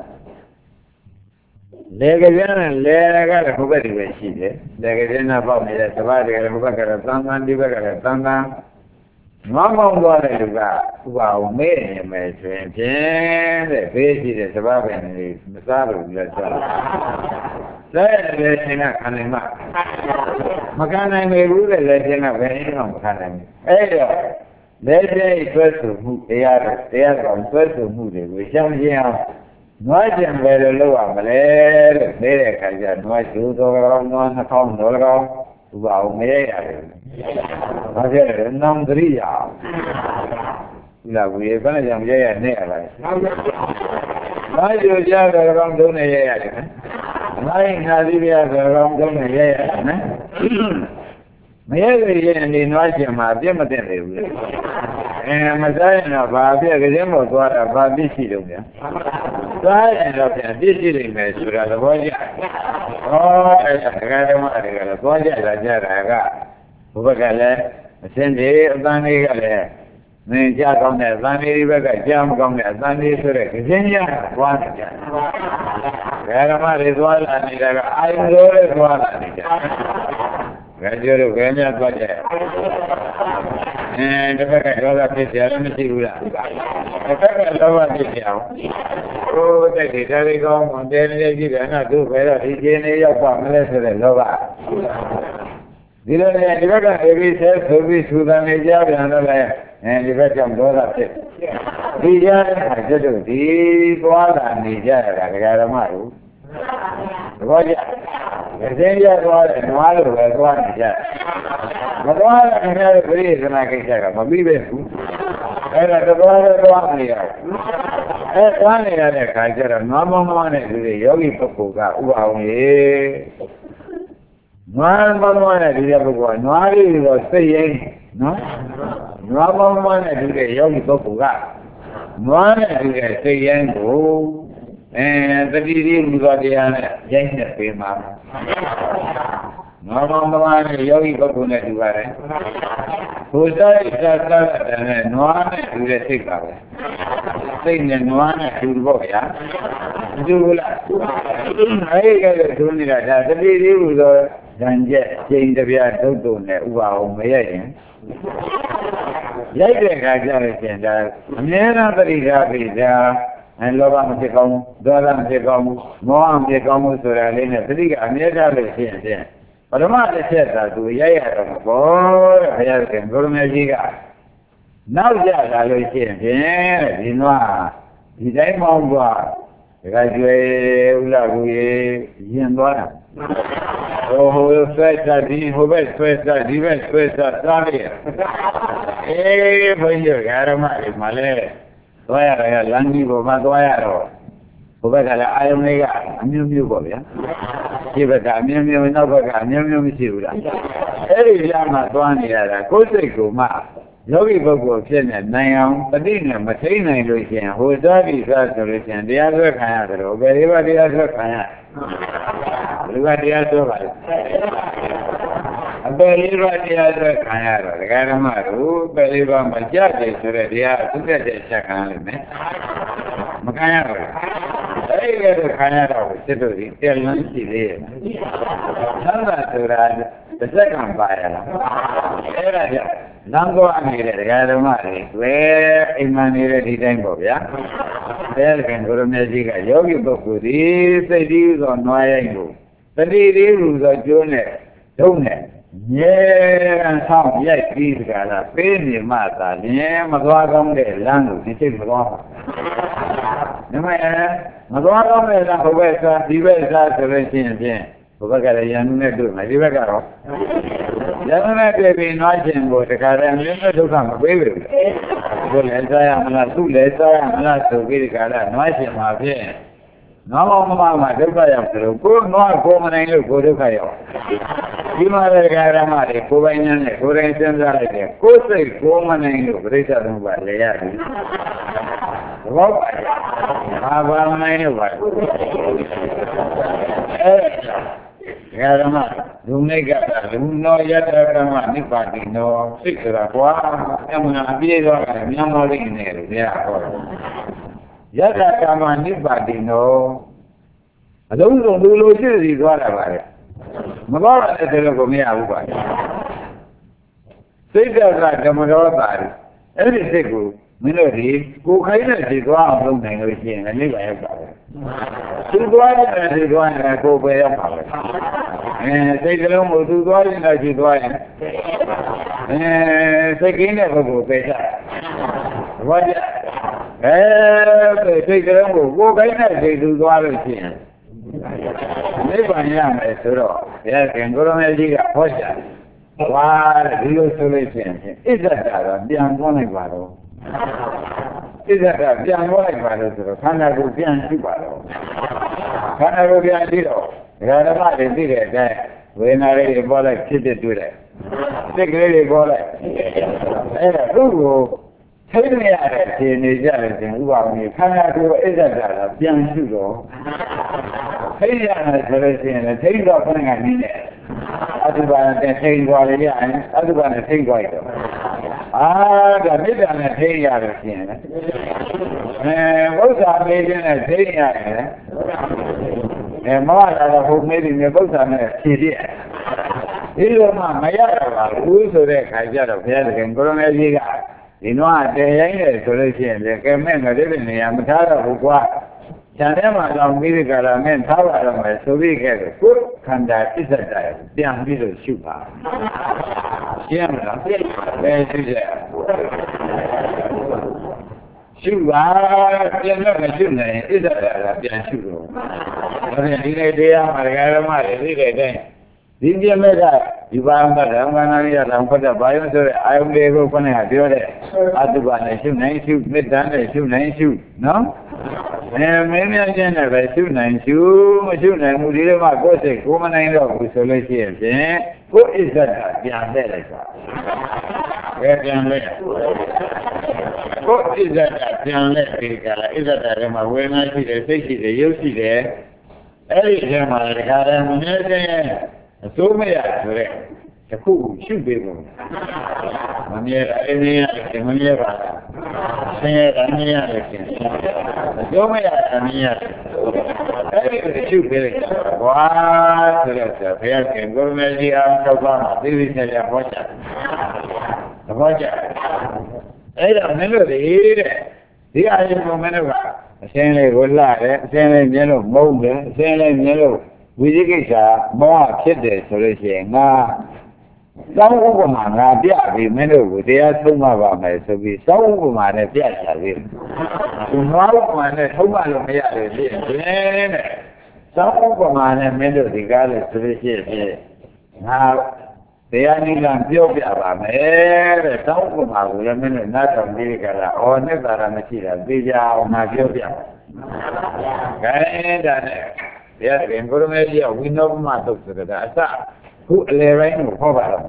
လေကပြန်းနဲ့လေကလည်းဘုဘက်တွေပဲရှိတယ်လေကပြန်းနဲ့ပေါက်နေတဲ့သဘာဝတွေကလည်းဘုဘက်ကလည်းသံသံဒီဘက်ကလည်းသံသံငေါမောင်းသွားတဲ့လူကဥပအောင်မေ့နေမယ်ဆိုရင်ဖြင့်တဲ့ဘေးရှိတဲ့သဘာဝပင်တွေမစားလို့လည်းစားတယ်။ဒါရဲ့ရှင်ကခံနိုင်မှာမခံနိုင်ဘူးတဲ့လည်းရှင်ကဘယ်နည်းမှမခံနိုင်ဘူး။အဲ့တော့လက်ကျဲဆွဲဆိုမှုတရားတော်တရားတော်ဆွဲဆိုမှုတွေကိုရှင်းရှင်းအောင်နွားကျင်ပဲလို့လုပ်ရမလဲတဲ့နေတဲ့အခါကျနွားကျူတော်ကောင်နွားနှာခေါင်းတော်ကောင်ဥပအောင်မရရတယ်။ဘာဖြစ်လဲနောင်တရိယာဒီလားကိုရေဘယ်နဲ့ကြောင့်ရရနဲ့ရလား။ဘာကျူကြတော်ကောင်သုံးနေရရတယ်။မိုင်းငါသီးပြတော်ကောင်သုံးနေရရတယ်နော်။မရရရင်ဒီနွားကျင်မှာပြတ်မတဲ့လေဘူး။အဲမစားရင်တော့ဘာပြက်ကလေးမို့သွားတာဘာပြစ်ရှိလို့များ။စားရင်တော့ပြန်ပြစ်ရှိလိမ့်မယ်ဆိုတာသဘောကျ။ဟောအဲ့ဒါဒကာဓမ္မတွေကလည်းသွားကြတာကြတာကဘုဘကလည်းအစင်းတွေအတန်းလေးကလည်းမင်းကြားကောင်းတဲ့အတန်းလေးဘက်ကကြားမကောင်းတဲ့အတန်းလေးဆိုတဲ့ကြင်းရသွားနေကြ။ဒကာဓမ္မတွေသွားလာနေတာကအာယုံတော်တွေသွားလာနေကြ။ငါပြောလို့ဘယ်များသွားကြအဲတစ်ဖက်ကဒေါသဖြစ်ကြလည်းမရှိဘူးလားတစ်ဖက်ကလောဘဖြစ်ကြအောင်ဟိုတိုက်တွေဒါတွေကောင်းမှတဲနေကြည့်တယ်နော်သူဘယ်တော့ဒီကျင်းလေးရောက်ပါမလဲဆိုတဲ့လောဘဒီလိုနဲ့ဒီဘက်ကအေဘီဆဲဆိုပြီးသူတန်နေကြပြန်တော့လေအဲဒီဘက်ကြောင့်ဒေါသဖြစ်ဒီကြားတဲ့အခါကျတော့ဒီသွားတာနေကြရတာဒကာဓမ္မတို့သဘောကျအစင်းရသွားတယ်နွားလိုပဲသွားနေကြမသွားတဲ့ခင်ဗျားတို့ပြိဿနာကိစ္စကမပြီးပဲဘူးအဲ့ဒါသွားတော့သွားနေရအဲသွားနေရတဲ့ခါကျတော့နွားမောင်းမောင်းနဲ့ဒီယောဂီပုဂ္ဂိုလ်ကဥပအောင်ရေနွားမောင်းမောင်းနဲ့ဒီပုဂ္ဂိုလ်ကနွားလေးတော့စိတ်ရင်းနော်နွားမောင်းမောင်းနဲ့ဒီယောဂီပုဂ္ဂိုလ်ကနွားနဲ့ဒီစိတ်ရင်းကိုအဲတတိတိမူသောတရားနဲ့ရိုက်နဲ့ပေးမှာငေါမောင်သမားနဲ့ယောဂီပုဂ္ဂိုလ်နဲ့တူပါတယ်ဘုရားဣစ္ဆာသတ္တနဲ့နွားနဲ့တူတဲ့စိတ်ပါပဲစိတ်နဲ့နွားနဲ့တူတော့ဗျာမတူဘူးလားအဲဒီကဲတူနေတာဒါတတိတိမူသောဉာဏ်ကျက်ချိန်တပြားဒုတ်တုံနဲ့ဥပအောင်မရိုက်ရင်ရိုက်တဲ့အခါကျတော့ရှင်ဒါအမြဲတမ်းပရိဒါပိဒါအဲလောဘမဖြစ်ကောင်းဘူးဒေါသမဖြစ်ကောင်းဘူးမောဟမဖြစ်ကောင်းဘူးဆိုတာလေးနဲ့သတိကအမြဲတမ်းလို့ရှိရင်ဖြင့်ပထမတစ်ချက်သာသူရိုက်ရတော့ဘောတဲ့ဘုရားရှင်ကိုရမေကြီးကနောက်ကြလာလို့ရှိရင်ဖြင့်တဲ့ဒီနွားဒီတိုင်းမောင်းသွားဒကာကျွေဥလာကူရေရင်သွားတာဟိုဟိုဆွဲစားဒီဟိုဘက်ဆွဲစားဒီဘက်ဆွဲစားစားလိုက်ရအေးဘုန်းကြီးကဓမ္မတွေမှာလဲသွားရတာလမ်းကြီးပေါ်မှာသွားရတော့ဘုဘက်ကလည်းအာယုန်လေးကအမျိုးမျိုးပေါ့ဗျာဒီဘက်ကအမျိုးမျိုးနောက်ဘက်ကအမျိုးမျိုးမရှိဘူးလားအဲ့ဒီလမ်းမှာသွားနေရတာကိုယ်စိတ်ကိုမှယောဂီပုဂ္ဂိုလ်ဖြစ်နေနိုင်အောင်တတိနဲ့မသိနိုင်လို့ရှိရင်ဟိုသွားပြီးသွားဆိုလို့ရှိရင်တရားဆွဲခံရတယ်ဘယ်လိုပါတရားဆွဲခံရလူကတရားဆိုပါလေအပယ်လေးပါးတရားဆိုခံရတော့ဒကာဓမ္မတို့ပယ်လေးပါးမကြတယ်ဆိုတဲ့တရားသူတက်တဲ့ချက်ခံရမယ်မခံရတော့အဲ့ဒီကတော့ခံရတော့စစ်တို့ဒီတယ်လန်းရှိသေးရဲ့သံဃာဆိုတာတစ်စက္ကန့်ပါရလားအဲ့ဒါကြောင့်လမ်းကောနေတဲ့ဒကာဓမ္မတွေတွေ့အိမ်မနေတဲ့ဒီတိုင်းပေါ့ဗျာဘုရားခင်ကိုရမေကြီးကယောဂီပုဂ္ဂိုလ်ဒီစိတ်ကြီးသောနွားရိုက်ကိုတတိလေးလူသောကျိုးနဲ့ဒုံနဲ့ညဲဆောင်ရိုက်ပြီးတကလားပေးနေမှသာလင်းမသွားကောင်းတဲ့လမ်းကိုဒီစိတ်မသွားပါနမယမသွားကောင်းတဲ့လမ်းဟိုဘက်စားဒီဘက်စားဆိုလို့ရှိရင်ဖြင့်ဘုဘကလည်းရန်သူနဲ့တွေ့မယ်ဒီဘက်ကတော့ရန်သူနဲ့တွေ့ပြီးနွားရှင်ကိုတခါတည်းအမြင့်မဲ့ဒုက္ခမပေးဘူးကိုလည်းစားရမလားသူ့လည်းစားရမလားဆိုပြီးဒီကလာနွားရှင်မှာဖြင့်နွားမောင်မမမှာဒုက္ခရောက်တယ်ကိုနွားကိုမနိုင်လို့ကိုဒုက္ခရောက်ဒီမှာလည်းကာရမတွေကိုပိုင်ညာနဲ့ကိုယ်တိုင်စဉ်းစားလိုက်တယ်ကိုယ်စိတ်ကိုမနိုင်လို့ပြိဿသမုပ္ပါလေရတယ်ဘောပါဘာဘာမနိုင်လို့ပါအဲကာရမဒုနိကဒုနောယတကမနိဗ္ဗာတိနောစိတ်ဆိုတာကွာအမှန်အပြည့်တော့မြန်မောလေးနေတယ်ဗျာဟောယတကမနိဗ္ဗာတိနောအလုံးစုံလူလိုရှိစီသွားတာပါလေမသွားတဲ့တဲ့ကိုမရဘူးပါစိတ်ဓာတ်ကဓမ္မတော်ပါအဲ့ဒီစိတ်ကိုမင်းတို့ဒီကိုခိုင်းတဲ့စိတ်သွားအောင်လုပ်နိုင်လို့ရှိရင်လည်းပါရောက်ပါပဲသူသွားတဲ့စိတ်သွားရင်ကိုပဲရောက်ပါပဲအဲစိတ်ကလေးမို့သူသွားရင်လည်းစိတ်သွားရင်အဲစိတ်ကင်းတဲ့ပုဂ္ဂိုလ်ပဲစားဘာကြအဲစိတ်ကလေးကိုကိုခိုင်းတဲ့စိတ်သူသွားလို့ရှိရင်နိဗ္ဗာန်ရမယ်ဆိုတော့ဘုရားခင်ကိုရမေကြီးကဟောကြားတယ်။ဘာဒီလိုဆိုလို့ရှိရင်ဣဇ္ဇတာတော့ပြန်သွားလိုက်ပါတော့။ဣဇ္ဇတာပြန်သွားလိုက်ပါလို့ဆိုတော့ခန္ဓာကိုယ်ပြန်ရှိပါတော့။ခန္ဓာကိုယ်ပြန်ရှိတော့ဒကာဓမ္မတွေသိတဲ့အတိုင်းဝေဒနာလေးတွေပေါ်လိုက်ဖြစ်ဖြစ်တွေ့တယ်။စိတ်ကလေးတွေပေါ်လိုက်အဲ့ဒါသူ့ကိုထိတ်နေရတဲ့ခြေနေကြတယ်ရှင်ဥပမာခန္ဓာကိုယ်ဣဇ္ဇတာကပြန်ရှိတော့ထိတ်ရတယ်ဆိုလို့ရှိရင်ထိတ်တော့ခဏကနေတယ်အတုပါနဲ့ထိတ်သွားရရင်အတုပါနဲ့ထိတ်သွားရတော့အာဒါမေတ္တာနဲ့ထိတ်ရတယ်ရှင်အဲဘုရားမေးခြင်းနဲ့ထိတ်ရတယ်အဲမောဟလာတော့ဘုမေးတယ်မြေဘုရားနဲ့ဖြည့်ပြည့်ဒီလိုမှမရတော့ပါဘူးဆိုတဲ့ခါကျတော့ဘုရားသခင်ကိုရမေကြီးကဒီတော့တည်ရိုင်းတယ်ဆိုလို့ရှိရင်လေကဲမဲ့ငါတို့နေရာမထားတော့ဘူးကွာဉာဏ်ထဲမှာတော့မိဒီကလာမင်းထားပါတော့မယ်ဆိုပြီးခဲ့တယ်ကိုယ်ခန္ဓာဣစ္ဆတပြန်ပြီးလို့ရှုပါရှင်းမလားဘယ်ရှိကြရှုပါပြန်တော့မရှုနိုင်ဣစ္ဆတကပြန်ရှုတော့ဒါနဲ့ဒီနေ့တရားမှာဒကာဓမ္မတွေသိတဲ့အတိုင်းဒီပြမဲ့ကဒီဘာမှဓမ္မနာရိယလောင်ဖတ်တဲ့ဘာယုံဆိုတဲ့အာယုန်တွေကိုခொနဲ့ပြောတဲ့အတုပါနဲ့ရှုနိုင်ရှုမေတ္တာနဲ့ရှုနိုင်ရှုနော်အဲမင်းများချင်းနဲ့ပဲရှုနိုင်ရှုမရှုနိုင်ဘူးဒီလိုမှကိုယ်စိတ်ကိုမနိုင်တော့ဘူးဆိုလို့ရှိရင်ဖြင့်ကိုယ်ဣဇ္ဇတာပြန်တဲ့လိုက်ပါဘယ်ပြန်လဲကိုယ်ဣဇ္ဇတာပြန်လဲဒီကလာဣဇ္ဇတာကမှဝေဒနာရှိတယ်စိတ်ရှိတယ်ရုပ်ရှိတယ်အဲ့ဒီထဲမှာတခါတည်းမမြဲတဲ့အစိုးမရဆိုတဲ့တခုရှုပေးဖို့မမြဲအင်းရတဲ့မမြဲပါလားဆင်းရဲတာမြဲရတယ်ရှင်အစိုးမရအမြဲရတယ်အဲ့ဒီကိုရှုပေးလိုက်ဘွာဆိုတော့ဘုရားရှင်ကိုရမေကြီးအောင်တော့ပါသိသိချာချာဟောကြားသဘောကျအဲ့ဒါမင်းတို့တွေတဲ့ဒီအရင်ကမင်းတို့ကအစင်းလေးကိုလှတယ်အစင်းလေးမြင်လို့မုန်းတယ်အစင်းလေးမြင်လို့ဝိသိကိစ္စမောဟဖြစ်တယ်ဆိုလို့ရှိရင်ငါသောဥပမာငါပြပြီးမင်းတို့ကိုတရားဆုံးမပါမယ်ဆိုပြီးသောဥပမာနဲ့ပြချတယ်သူမောဥပမာနဲ့ထုံးမလို့မရတယ်ဖြစ်တယ်တဲ့သောဥပမာနဲ့မင်းတို့ဒီကားလို့ဆိုလို့ရှိရင်ငါတရားနည်းလမ်းပြောပြပါမယ်တဲ့သောဥပမာကိုလည်းမင်းတို့နားထောင်ပြီးကြတာအော်နှစ်သာရမရှိတာသိကြအောင်ငါပြောပြပါခဲဒါနဲ့ဘုရားခင်ကိုရမေကြီးကဝိနောပမသုတ်ဆိုတာအစခုအလယ်ပိုင်းကိုဟောပါတော့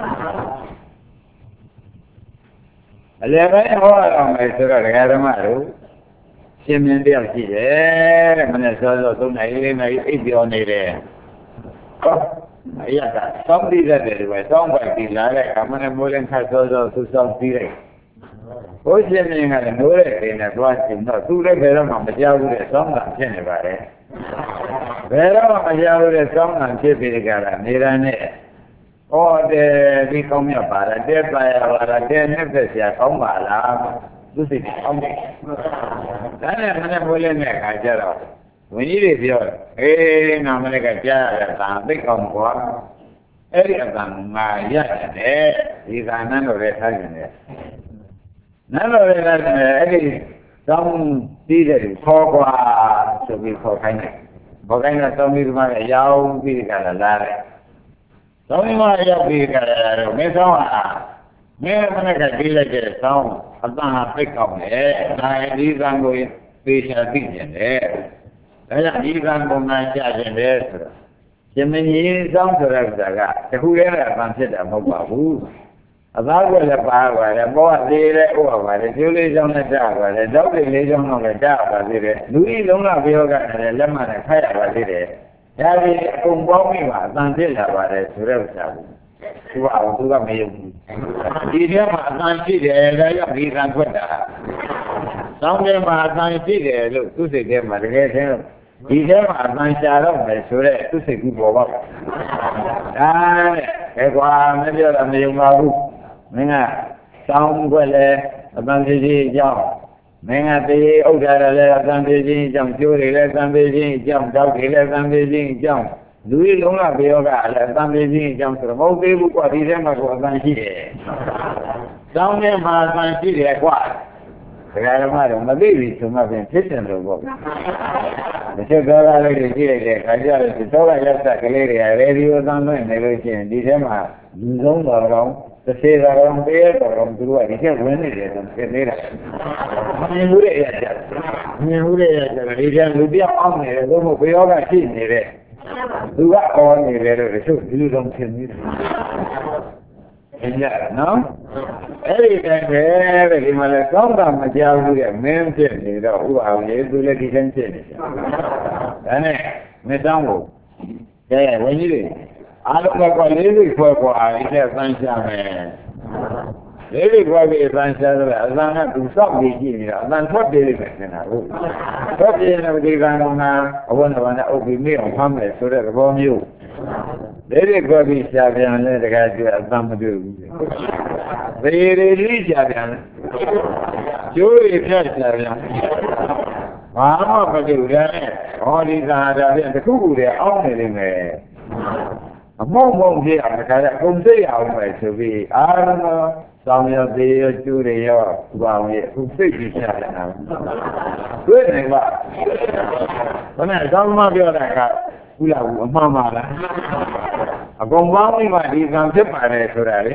အလယ်ပိုင်းဟောရအောင်မယ်ဆိုတော့ဒကာဓမ္မတို့ရှင်မြင်းတယောက်ရှိတယ်တဲ့မနေ့စောစောသုံးနာရီလေးနာရီအိပ်ပြောနေတယ်哎呀，上地在这里边，上块地来了，他们那木林开早早是上地嘞。我现在看的木嘞，现在多新了，土嘞别人嘛没加入的上南线的吧嘞，别人嘛没加入的上南这边的干了，你看呢？哦，这你讲咩吧啦？这白呀吧啦，这那个是讲吧啦，都是讲的。咱那们那木林呢，看见了。when you review eh nama le kerja ta be kom ko eri abang ma ya ne di kana lo re tha ne na lo re tha ne eri dong ti de kho kwa so bi kho khai ne kho khai na dong bi ma le yao bi ka la la dong ma ya bi ka la ro me song a me ma ne ka di le ke song abang ha be kom ne na di kan ko pe sha ti ne哎呀，一般公安下线的是，现在你上出来这个，这后来放弃的没保护，啊，哪个来把过来，把这来过过来，就来上来抓过来，到底来上那个抓过来的，路一弄了不要干的，那么的开过来的，要是公保密嘛，放弃了过来，出来不下不，是吧？我这个没有，今天嘛放弃的，那要离山困的，上面嘛放弃的，路都是这么这个天。以前嘛，咱下到没出来，都是给我吧。啊，结果那边他们有马路，你看上过来，咱自己讲，你看这欧洲来，咱自己讲，旧的来，咱自己讲，早的来，咱自己讲，路一弄了不要干了，咱自己讲是冇给不过，以前嘛说咱是的，上面嘛咱是的挂。这个嘛，我们这边什么变天天都过，那些高大的这些，看起来是早晚要晒个来的，来的有当中那个些，以前嘛，运动劳动，这些劳动别劳动多，以前温的这种天的了，你屋里也是，你屋里也是，以前路边放的，都不要干新的嘞，路边放的嘞，这就这种天的。现在喏，哎，这个这嘛嘞，刚刚嘛加入的，没见你的，我行业做了几天见的，但呢，没上过，哎，我你的，阿龙个个你的快快，一天三下没，你的快快三下的了，咱那多少年纪了，咱特别的没那个，特别那个地方呢，我那玩意我比没有他们说的个朋友。这个过去下边呢，这个就咱们就，这个里下边，就一片下边，妈妈不就这样？我哩啥这边这苦的熬的哩没，忙忙些啊，看来公司也没收费，啊那个上面这要就的要管的，公司就下来了，对那个，我那上面不要那个。不要我妈妈了，啊，公妈咪嘛，你刚才把那出来了，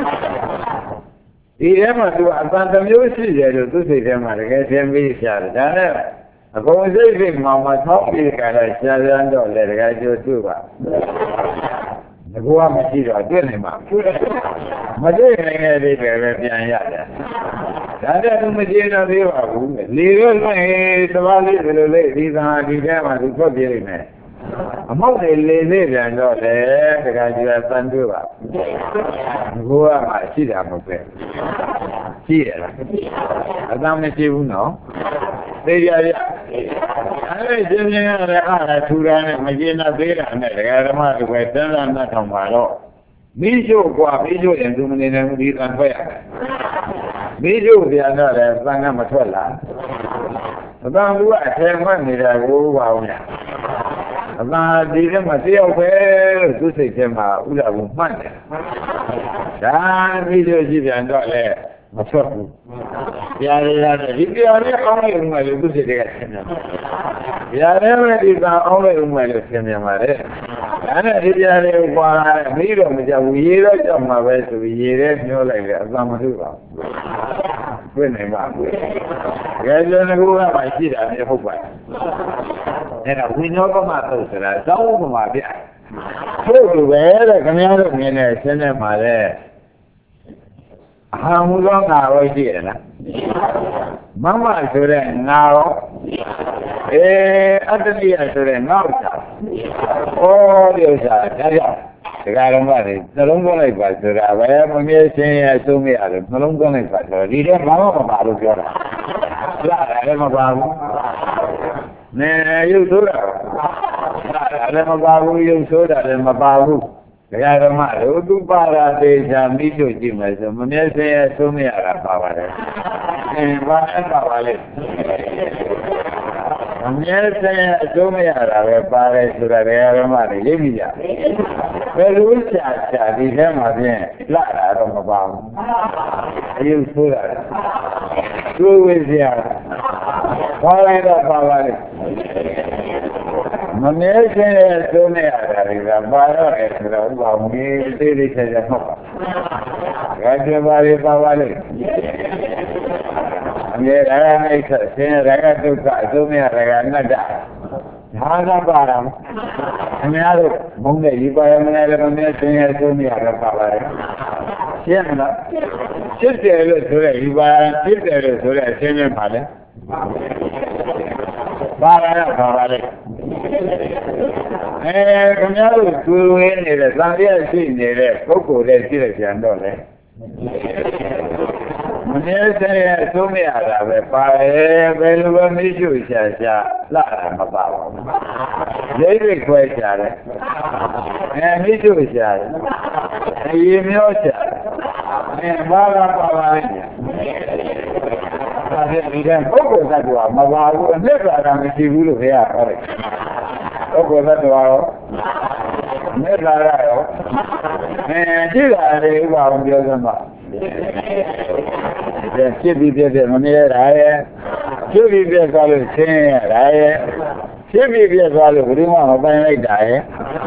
以前嘛，就按咱们有时间就都是这嘛，这个天没下的，但是啊，公司这妈妈操心干了，下边到来这个就做吧，那我们知道对的嘛，没这个那个这个变下的，但是我们知道对吧？理论上是吧？理论来，理上理解嘛，就特别的呢。အမောက်တွေလေးလေးပြန်တော့လေတခါကျတော့သံတွေ့ပါဘိုးကမှရှိတာမဟုတ်ပဲရှိရလားအသာမရှိဘူးနော်သိကြရအဲ့ဒီရှင်ရှင်ရတဲ့အားရထူတာနဲ့မကျင်တော့သေးတာနဲ့ဒကာဓမ္မတွေပဲသံသာနဲ့ထောင်ပါတော့မိချို့กว่าမိချို့ရင်သူမနေနိုင်ဘူးဒီကံထွက်ရတယ်မိချို့ပြန်တော့လည်းသံကမထွက်လာအသာလူကအထင်မှတ်နေတာကိုပါဦးညာအသာဒီထဲမှာတယောက်ပဲလို့သူစိတ်ထဲမှာဥဒ္ဒဘူးမှတ်တယ်ဒါမိချို့ရှိပြန်တော့လေမထွက်ဘူးပြာရရတယ်ဒီပြာရအောင်းလိုက်ဦးမယ်လို့သူစိတ်တွေကဆင်းတယ်ပြာရမယ်ဒီကအောင်းလိုက်ဦးမယ်လို့ဆင်းပြန်ပါလေဒါနဲ့ဒီပြာရကိုကွာတယ်မိတော့မကြောက်ဘူးရေတော့ကြောက်မှာပဲဆိုပြီးရေထဲမျောလိုက်တယ်အသာမထုတ်ပါဘူးပြနေပါဘူးကြယ်ကျွန်တော်ကမှရှိတာလည်းဟုတ်ပါတယ်အဲ့ဒါဝိညာဉ်ကမှသုတ်ဆိုတာသောင်းဥပမာပြဟုတ်လို့ပဲတဲ့ခင်ဗျားတို့မြင်နေရှင်းနေမှာလေအဟံမူသောငါရောရှိရလား Mama sure now. Eh, atali sure now. Oh, you are. The guy on money. The long one like that. I am only saying I told me I don't know like that. Did you know about it? I don't know about it. You do that. I don't know about you, so that I'm about the guy on money. Who do para days and meet you, Jim? I said, when you say I told me I about it. And what about it? When you say I told me I about it, so that I am money. Give me that. Well, who's that? The him again. I don't know about you, so that. Who is here? All I know about it. When you say I told me I about it, about me, really says a hope. Got your body about it. I mean, I make a sinner, I got to do me, I got not that. How about him? I mean, I don't know, you buy a minute of a minute, and I told me I got about it. Yeah, sit there today, you buy a sit there today, send your money. About it. And come out to win it, Sunday, I see it, Coco, they see it, and don't they? When you say I told me I have a fire, available issue, says, I'm about. They request it. And issue is that. You know, and what about it? I said, Coco, that was my wife, and never I'm a civil here. Coco, that was never. And did I live on the other month? The city did it on the air. City did all the same. City did all the room of my die.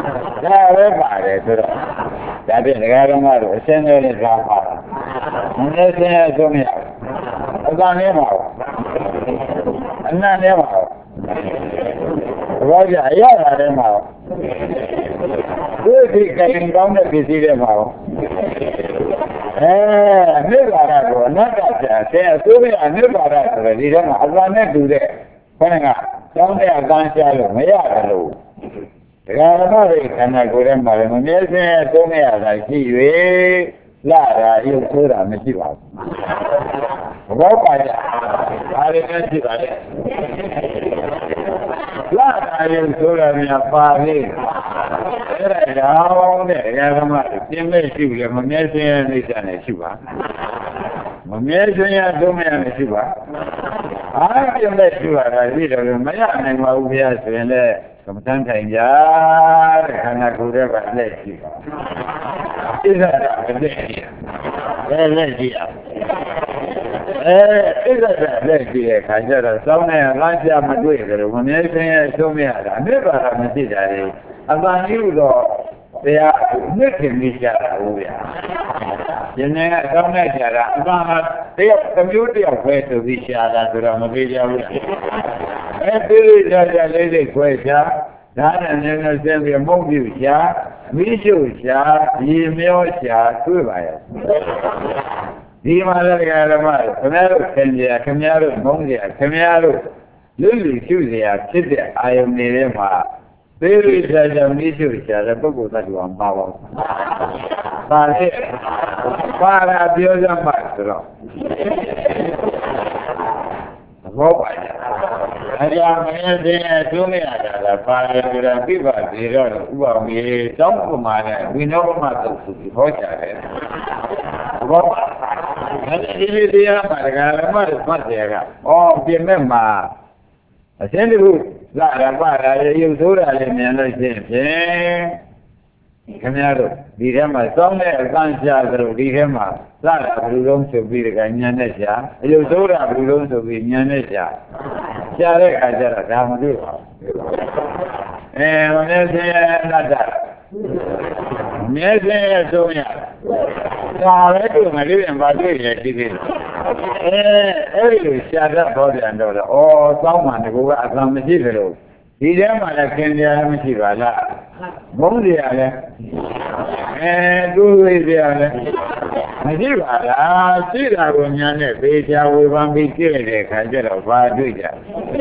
That is the garden of the sender in Rama. And that's the air to me. I got him out. And not him out. Roger, yeah, I am out. Who is getting down the city out? Eh, never got not that. Say, I told me I never got that. He doesn't have to do that. When I don't say I can't tell me, I don't know. The guy can I go and marry me? Yes, I told me I see you. Lara, you could have missed you out. What I didn't see that. Lara, you could have been a party. Now, they may see you, my medicine and a shiva. My medicine and do me and a shiva. I am the shiva, I read of my young and my obvious and sometimes I and I could ever let you. Is that a lady? Is that a lady? I said, some lunch at my way, when everything told me I never have did that. As I knew though, they are making me shut up. You know, some they have community of ways to be shut up to the video. And there is a lady question. That and then I said, we are moving here. We should share, you may share, two by us. The mother Garamar, Camaro, Kenya, Camaro, Mongia, Camaro, Lily, Tuesday, Tuesday, I am near Emma. There is a issue, a book that one power. Para the other master. I am doing it. Para people, they don't want me. Some man, we know what to do. And it is the other. Oh, remember. I send you. Lara, you do that in the Camaro, the Rema, somewhere, Sancha, the Rema, Lara, who don't to be the Ganyanesha, you do that, who don't to be Yanesha. Share, I said, I'm doing. And when I say that, yes, I do it. I do my living by doing every shut up for the end of the or someone who has some material. He never can hear me. မုန်းကြရတယ်အဲတွေးဝေးကြရတယ်မရှိပါလားရှိတာကိုညာနဲ့ပေချာဝေဖန်ပြီးကြည့်လိုက်တဲ့အခါကျတော့ဘာတွေ့ကြ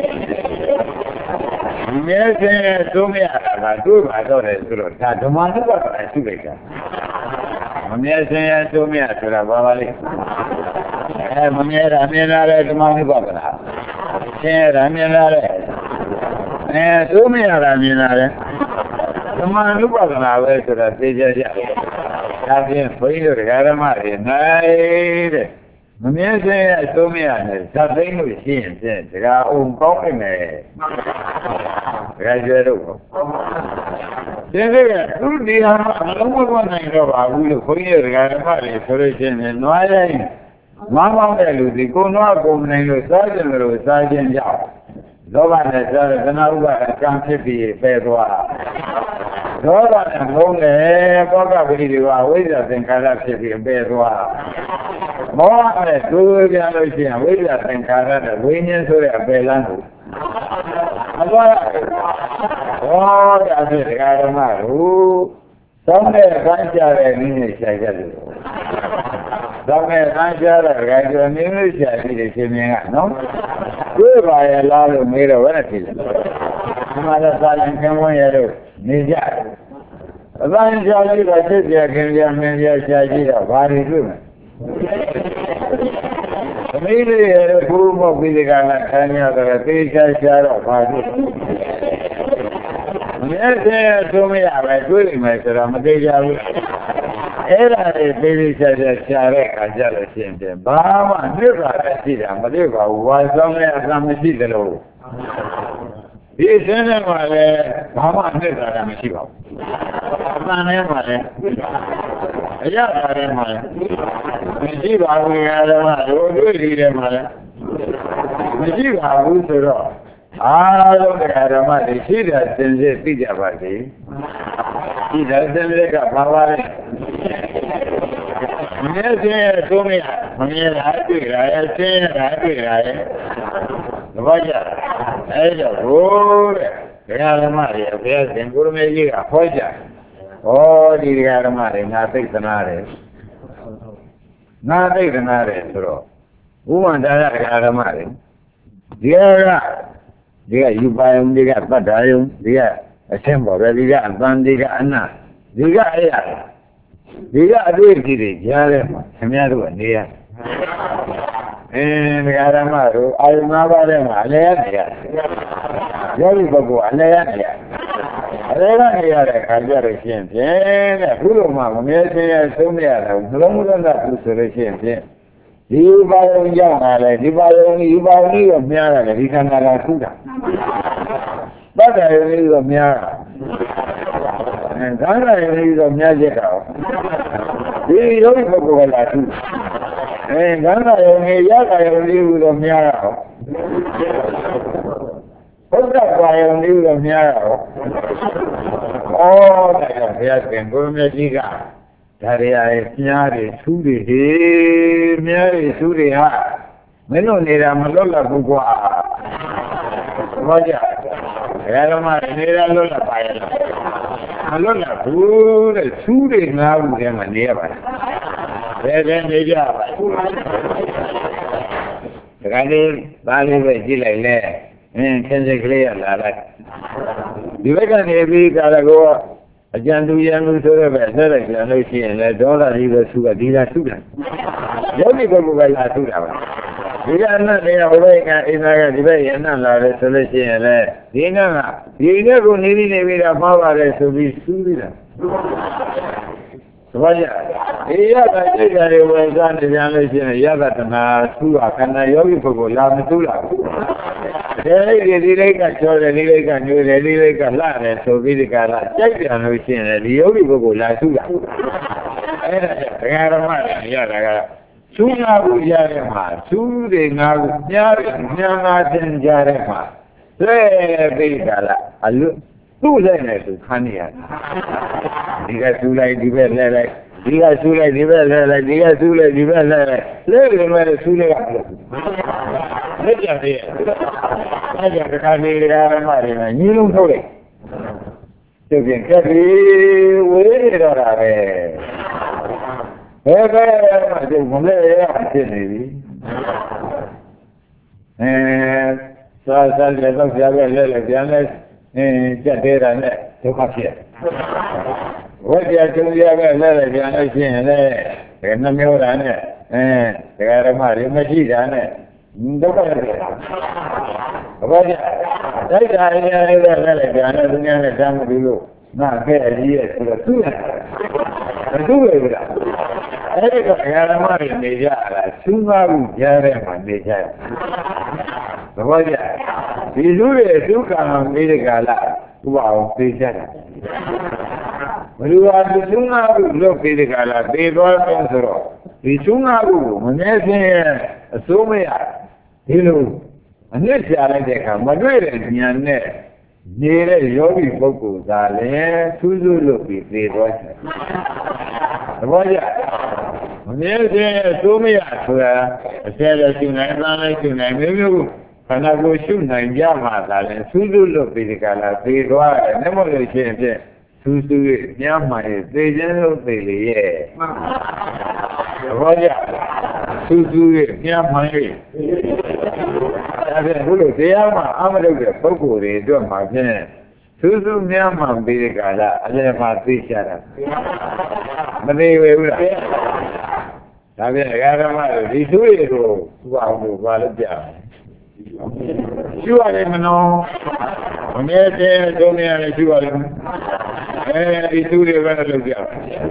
မြဲစင်းရဲ့သုံးမရတာကတွေးပါတော့တယ်ဆိုတော့ဒါဓမ္မနုပါဒနာရှိလိုက်တာမမြဲစင်းရဲ့သုံးမရဆိုတာဘာပါလဲအဲမမြဲတာမြင်လာတဲ့ဓမ္မနုပါဒနာဆင်းရဲတာမြင်လာတဲ့အဲသုံးမရတာမြင်လာတဲ့ဓမ္မနုပါဒနာပဲဆိုတာသိကြကြဒါဖြင့်ဘုန်းကြီးတို့ဓမ္မတွေနိုင်တဲ့မမြဲစင်းရဲ့သုံးမရနဲ့ဇတ်သိမ်းလို့ရှိရင်ဖြင့်ဒကာအောင်ကောင်းနေတယ်ဒကာကျွဲတို့ဒီနေ့ကသူဒီဟာအလုံးမပေါ်နိုင်တော့ပါဘူးလို့ခွန်ကြီးတွေကဓမ္မတွေဆိုလို့ရှိရင်နွားရိုင်းမမောင်းတဲ့လူဒီကိုနွားကုန်နိုင်လို့စားကြတယ်လို့စားခြင်းကြောင့်လောဘနဲ့စားတဲ့သနာဥပါဒကံဖြစ်ပြီးပယ်သွားဒေါသနဲ့ငုံတယ်ပောကပတိတွေကဝိဇ္ဇာသင်္ခါရဖြစ်ပြီးပယ်သွားမောဟနဲ့ဒုဝိပြန်လို့ရှိရင်ဝိဇ္ဇာသင်္ခါရနဲ့ဝိညာဉ်ဆိုတဲ့အပယ်လမ်းကိုအသွားဟောရတဲ့ဒကာဓမ္မတို့သောင်းတဲ့အခန်းကြတဲ့နည်းနဲ့ရှာကြတယ်သောင်းတဲ့အခန်းကြတဲ့ဒကာကျော်နည်းနဲ့ရှာပြီးတဲ့ရှင်မြင်ကနော်တွေ့ပါရဲ့လားလို့မေးတော့ဘယ်နဲ့ဖြစ်လဲဒီမှာလည်းစာရင်ခင်ဝင်ရလို့နေကြအပိုင်းရှာကြည့်တော့ဖြစ်ပြခင်ပြမင်းပြရှာကြည့်တော့ဘာတွေတွေ့မလဲသမီးလေးရတဲ့ဘုမောပြီးဒီကလာခံရတော့သေချာရှာတော့ဘာတွေ့မြဲတဲ့သုံးမရပဲတွေ့နေမယ်ဆိုတော့မသေးကြဘူးအဲ့ဒါလေးသေသေးချာချာရှာတဲ့အခါကျလို့ရှိရင်ဘာမှနှိမ့်တာရှိတာမသိပါဘူးဝါဆောင်နဲ့အကမရှိသလိုဒီအစင်းထဲမှာလည်းဘာမှနှိမ့်တာမရှိပါဘူးအမှန်ထဲမှာလည်းအရသာထဲမှာလည်းမရှိပါဘူးငါတို့ကတို့တွေ့ဒီထဲမှာလည်းမရှိပါဘူးဆိုတော့အားလုံးတရားဓမ္မတွေရှိတာစင်စစ်သိကြပါစေရှိတာစင်စစ်ကဘာပါလဲမမြဲစင်းရဲ့သုံးမရမမြဲတာတွေ့တာရဲ့စင်းရတာတွေ့တာရဲ့သဘောကျအဲ့တော့ဘိုးတဲ့တရားဓမ္မတွေအဖေစင်ကိုရမေကြီးကဟောကြဟောဒီတရားဓမ္မတွေငါသိသနာတယ်ငါသိသနာတယ်ဆိုတော့ဥပ္ပန္ဒရာတရားဓမ္မတွေဒီကဒီကယူပါယုံဒီကပတ္တာယုံဒီကအရှင်းပေါ်ပဲဒီကအပန်းဒီကအနဒီကအဲ့ရဒီကအတွေ့အကြုံတွေကြားထဲမှာခင်ဗျားတို့ကနေရအင်းဒီဓမ္မတို့အာယုံ၅ပါးထဲမှာအလဲရနေရတယ်ယောဂီပုဂ္ဂိုလ်အလဲရနေရတယ်အလဲရနေရတဲ့ခါကျတော့ရှင်းဖြင့်တဲ့ဘုလိုမှမမြဲခြင်းရဲ့သုံးမရတော့နှလုံးသွင်းတာဘူးဆိုလို့ရှင်းဖြင့်ဒီပါယုံရောက်လာတယ်ဒီပါယုံဒီပါယုံကြီးတော့မြားတယ်ဒီခန္ဓာကထူးတာပတ္တယုံကြီးတော့မြားတာအဲခန္ဓာယုံကြီးတော့မြားချက်တော့ဒီယောဂီပုဂ္ဂိုလ်ကလာထူးအဲခန္ဓာယုံကြီးရတာယုံကြီးတော့မြားတာဘုရားပါယုံကြီးတော့မြားတာဩဒါကြောင့်ဘုရားရှင်ကိုမြတ်ကြီးကဒါရီယာရဲ့မြားတွေထူးတွေဟေးမြားတွေထူးတွေဟာမင်းတို့နေတာမလွတ်လပ်ဘူးကွာဘာကြဘယ်တော့မှနေတာလွတ်လပ်ပါရဲ့မလွတ်လပ်ဘူးတဲ့ထူးတွေငါးခုထဲမှာနေရပါတယ်ဘယ်ဘယ်နေကြပါဒါကလေးဘာလေးပဲကြည့်လိုက်လဲအင်းခင်းစိတ်ကလေးရလာလိုက်ဒီဘက်ကနေပြီးကာလကောအကြံသူရံသူဆိုတော့ပဲဆက်လိုက်ပြန်လို့ရှိရင်လည်းဒေါသကြီးပဲသူကဒီလာသူ့တယ်ယောဂီပုဂ္ဂိုလ်ကလာသူ့တာပါဒီကအနတ်တွေကဟိုဘက်ကအိန္ဒာကဒီဘက်ရအနတ်လာတယ်ဆိုလို့ရှိရင်လည်းဒီကကဒီကကိုနေနေနေပြီးတော့မှားပါတယ်ဆိုပြီးသူ့ပြီးတာသဘောကျအေးရတာစိတ်ဓာတ်တွေဝင်စားနေပြန်လို့ရှိရင်ရတနာသူ့ဟာခန္ဓာယောဂီပုဂ္ဂိုလ်လာမသူ့လာဘူးဒီလေးဒီဒီလေးကကျော်တယ်ဒီလေးကညွှဲတယ်ဒီလေးကလှတယ်ဆိုပြီးဒီကလာကြိုက်ပြန်လို့ရှိရင်ဒီယောဂီပုဂ္ဂိုလ်လာသူ့လာအဲ့ဒါဒကာရမတွေရတာကသူ့ငါကိုရတဲ့မှာသူ့တွေငါကိုကြားညာငါတင်ကြတဲ့မှာလဲပြီးကလာအလွတ်သူ့လည်းနဲ့သူခန်းနေရတယ်ဒီကသူ့လိုက်ဒီဘက်လဲလိုက်ဒီကဆူလိုက်ဒီဘက်လဲလိုက်ဒီကဆူလိုက်ဒီဘက်လဲလိုက်လဲတယ်မဲ့ဆူလိုက်ရတယ်လက်ကြသေးရဲ့အဲ့ဒါကခါလေးကရမတွေနဲ့ညီလုံးထုတ်လိုက်就跟这里围着了呗。哎个嘛就我们也这里，嗯，啥啥来到下边来了，原来嗯这对人呢都靠些。我这中间个来了，原来现在这个那没有人呢，嗯，这个他妈的没几人呢，你都靠些。我讲，再加一点来来来来，原来中间的咱们这个。那这也是个对的，对的。哎，这个俺他妈的没下来，生活不下来嘛没下来。我讲，你说的都干没得干了，我没下来。我说俺生活不都没得干了，没多少东西了。你生活不，我那天说没呀？一路，那下来的看，我这人年呢。နေတဲ့ယောဂီပုဂ္ဂိုလ်သာလည်းသူ့စုလို့ပြီးပြေသွားတယ်။သဘောကျ။မမြဲခြင်းသိုးမရဆိုတာအစဲလည်းရှုနိုင်၊အလည်းရှုနိုင်မျိုးမျိုးခန္ဓာကိုယ်ရှုနိုင်ကြမှာသာလည်းသူ့စုလို့ပြီးဒီကလာပြေသွားတယ်။နှမလို့ရှိရင်ဖြင့်သူ့စုရဲ့ညမှရဲ့သေခြင်းလို့သေလေရဲ့။သဘောကျ။သူ့စုရဲ့ညမှရဲ့ဒါဖြင့်ဘုလိုတရားမှအမလုပ်တဲ့ပုဂ္ဂိုလ်တွေအတွက်မှာဖြင့်သူ့စုများမှပြီးတဲ့ကာလအလယ်မှာသိချတာမသိဘူးလားဒါဖြင့်အရာဓမ္မတွေဒီသူတွေကိုသူ့အောင်လို့ဘာလို့ပြရှုရတယ်မနောမမြဲတဲ့ဒုံနေရတယ်ရှုရတယ်အဲဒီသူတွေပဲလုပ်ကြ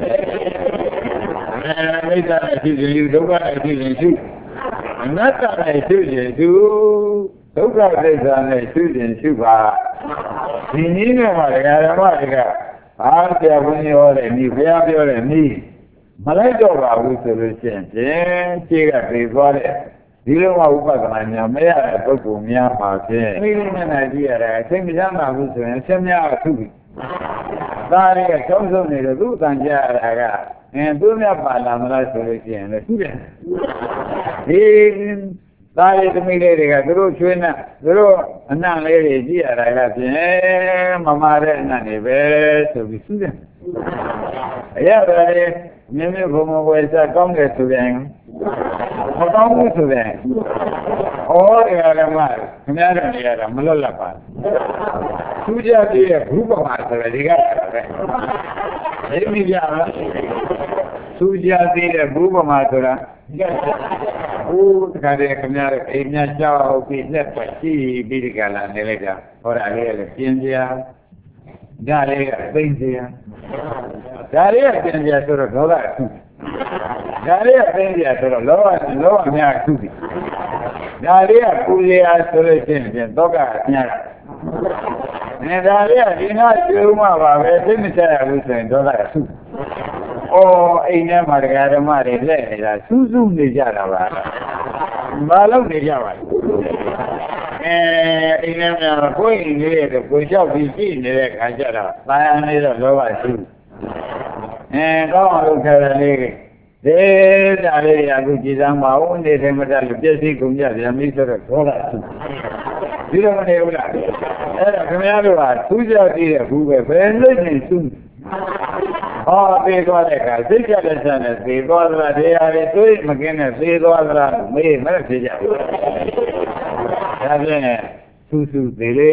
အဲမိစ္ဆာအဖြစ်ရင်ဒုက္ခအဖြစ်ရင်ရှုအနတ္တနဲ့ရှုရင်ရှုဒုက္ခသစ္စာနဲ့ရှုရင်ရှုပါဒီနည်းနဲ့မှဓမ္မတွေကအားပြဘုန်းကြီးဟောတယ်ဒီဘုရားပြောတယ်နီးမလိုက်တော့ပါဘူးဆိုလို့ရှိရင်ဖြင့်ခြေကပြေသွားတဲ့ဒီလိုမှဥပဒနာညာမရတဲ့ပုဂ္ဂိုလ်များပါဖြင့်မိမိနဲ့နဲ့ကြည့်ရတာအချိန်မရမှာဘူးဆိုရင်ဆက်များထုပြီဒါတွေကချုံးစုံနေတော့သူ့တန်ကြရတာကအင်းသူများပါလာမလားဆိုလို့ရှိရင်လည်းသူ့တယ်ဒီသားရည်သမီးလေးတွေကသူတို့ချွေးနဲ့သူတို့အနံ့လေးတွေကြည့်ရတာကဖြင့်မမတဲ့အနံ့တွေပဲဆိုပြီးသူ့တယ်အရာတွေမြင်းမြဘုံဘဝစားကောင်းတယ်ဆိုရင်မကောင်းဘူးဆိုရင်ဩရရမခင်ဗျားတို့နေရတာမလွတ်လပ်ပါသူကြပြည့်ရဲ့ဘုပ္ပမာဆိုရဒီကပဲဒီမိကြလားသူကြသေးတဲ့ဘုပ္ပမာဆိုတာဟိုတခါတည်းခင်ဗျားတို့အိမ်များကြောက်ပြီးလက်ပတ်ရှိပြီးဒီကလာနေလိုက်တာဟောတာလေးလည်းပြင်းစရာဒါလေးကသိမ့်စရာဒါလေးကပြင်းစရာဆိုတော့ဒေါသအခုဒါလေးကသိမ့်စရာဆိုတော့လောဘလောဘများအခုပြီဒါလေးကပူစရာဆိုလို့ရှိရင်တော့ကအများနေဒါလေးကဒီနာကျွေးမှပါပဲသိမချရဘူးဆိုရင်ဒေါသအခုအော်အိမ်ထဲမှာတရားဓမ္မတွေလက်နေတာစူးစူးနေကြတာပါမလုပ်နေကြပါဘူးအဲအိမ်ထဲမှာကိုယ်အိမ်လေးတွေကိုလျှောက်ပြီးကြည့်နေတဲ့ခါကျတော့တာယာနေတော့လောဘရှိအဲကောင်းအောင်လုပ်ထားတဲ့လေးဒေတာလေးကအခုကြည်စမ်းမအောင်နေတယ်မတတ်လို့ပြည့်စည်ကုန်ကြဗျာမိဆိုတော့ဒေါသရှိဒီလိုမနေဘူးလားအဲ့ဒါခင်ဗျားတို့ကသူးကြတည်တဲ့ဘူးပဲဘယ်လို့နေသူးဟောသေးသွားတဲ့အခါစိတ်ကြတဲ့ဆန်နဲ့သေသွားသလားတရားတွေတွေးမကင်းနဲ့သေသွားသလားမေးမဖြစ်ကြဘူးဒါဖြင့်သူ့စုသေးလေ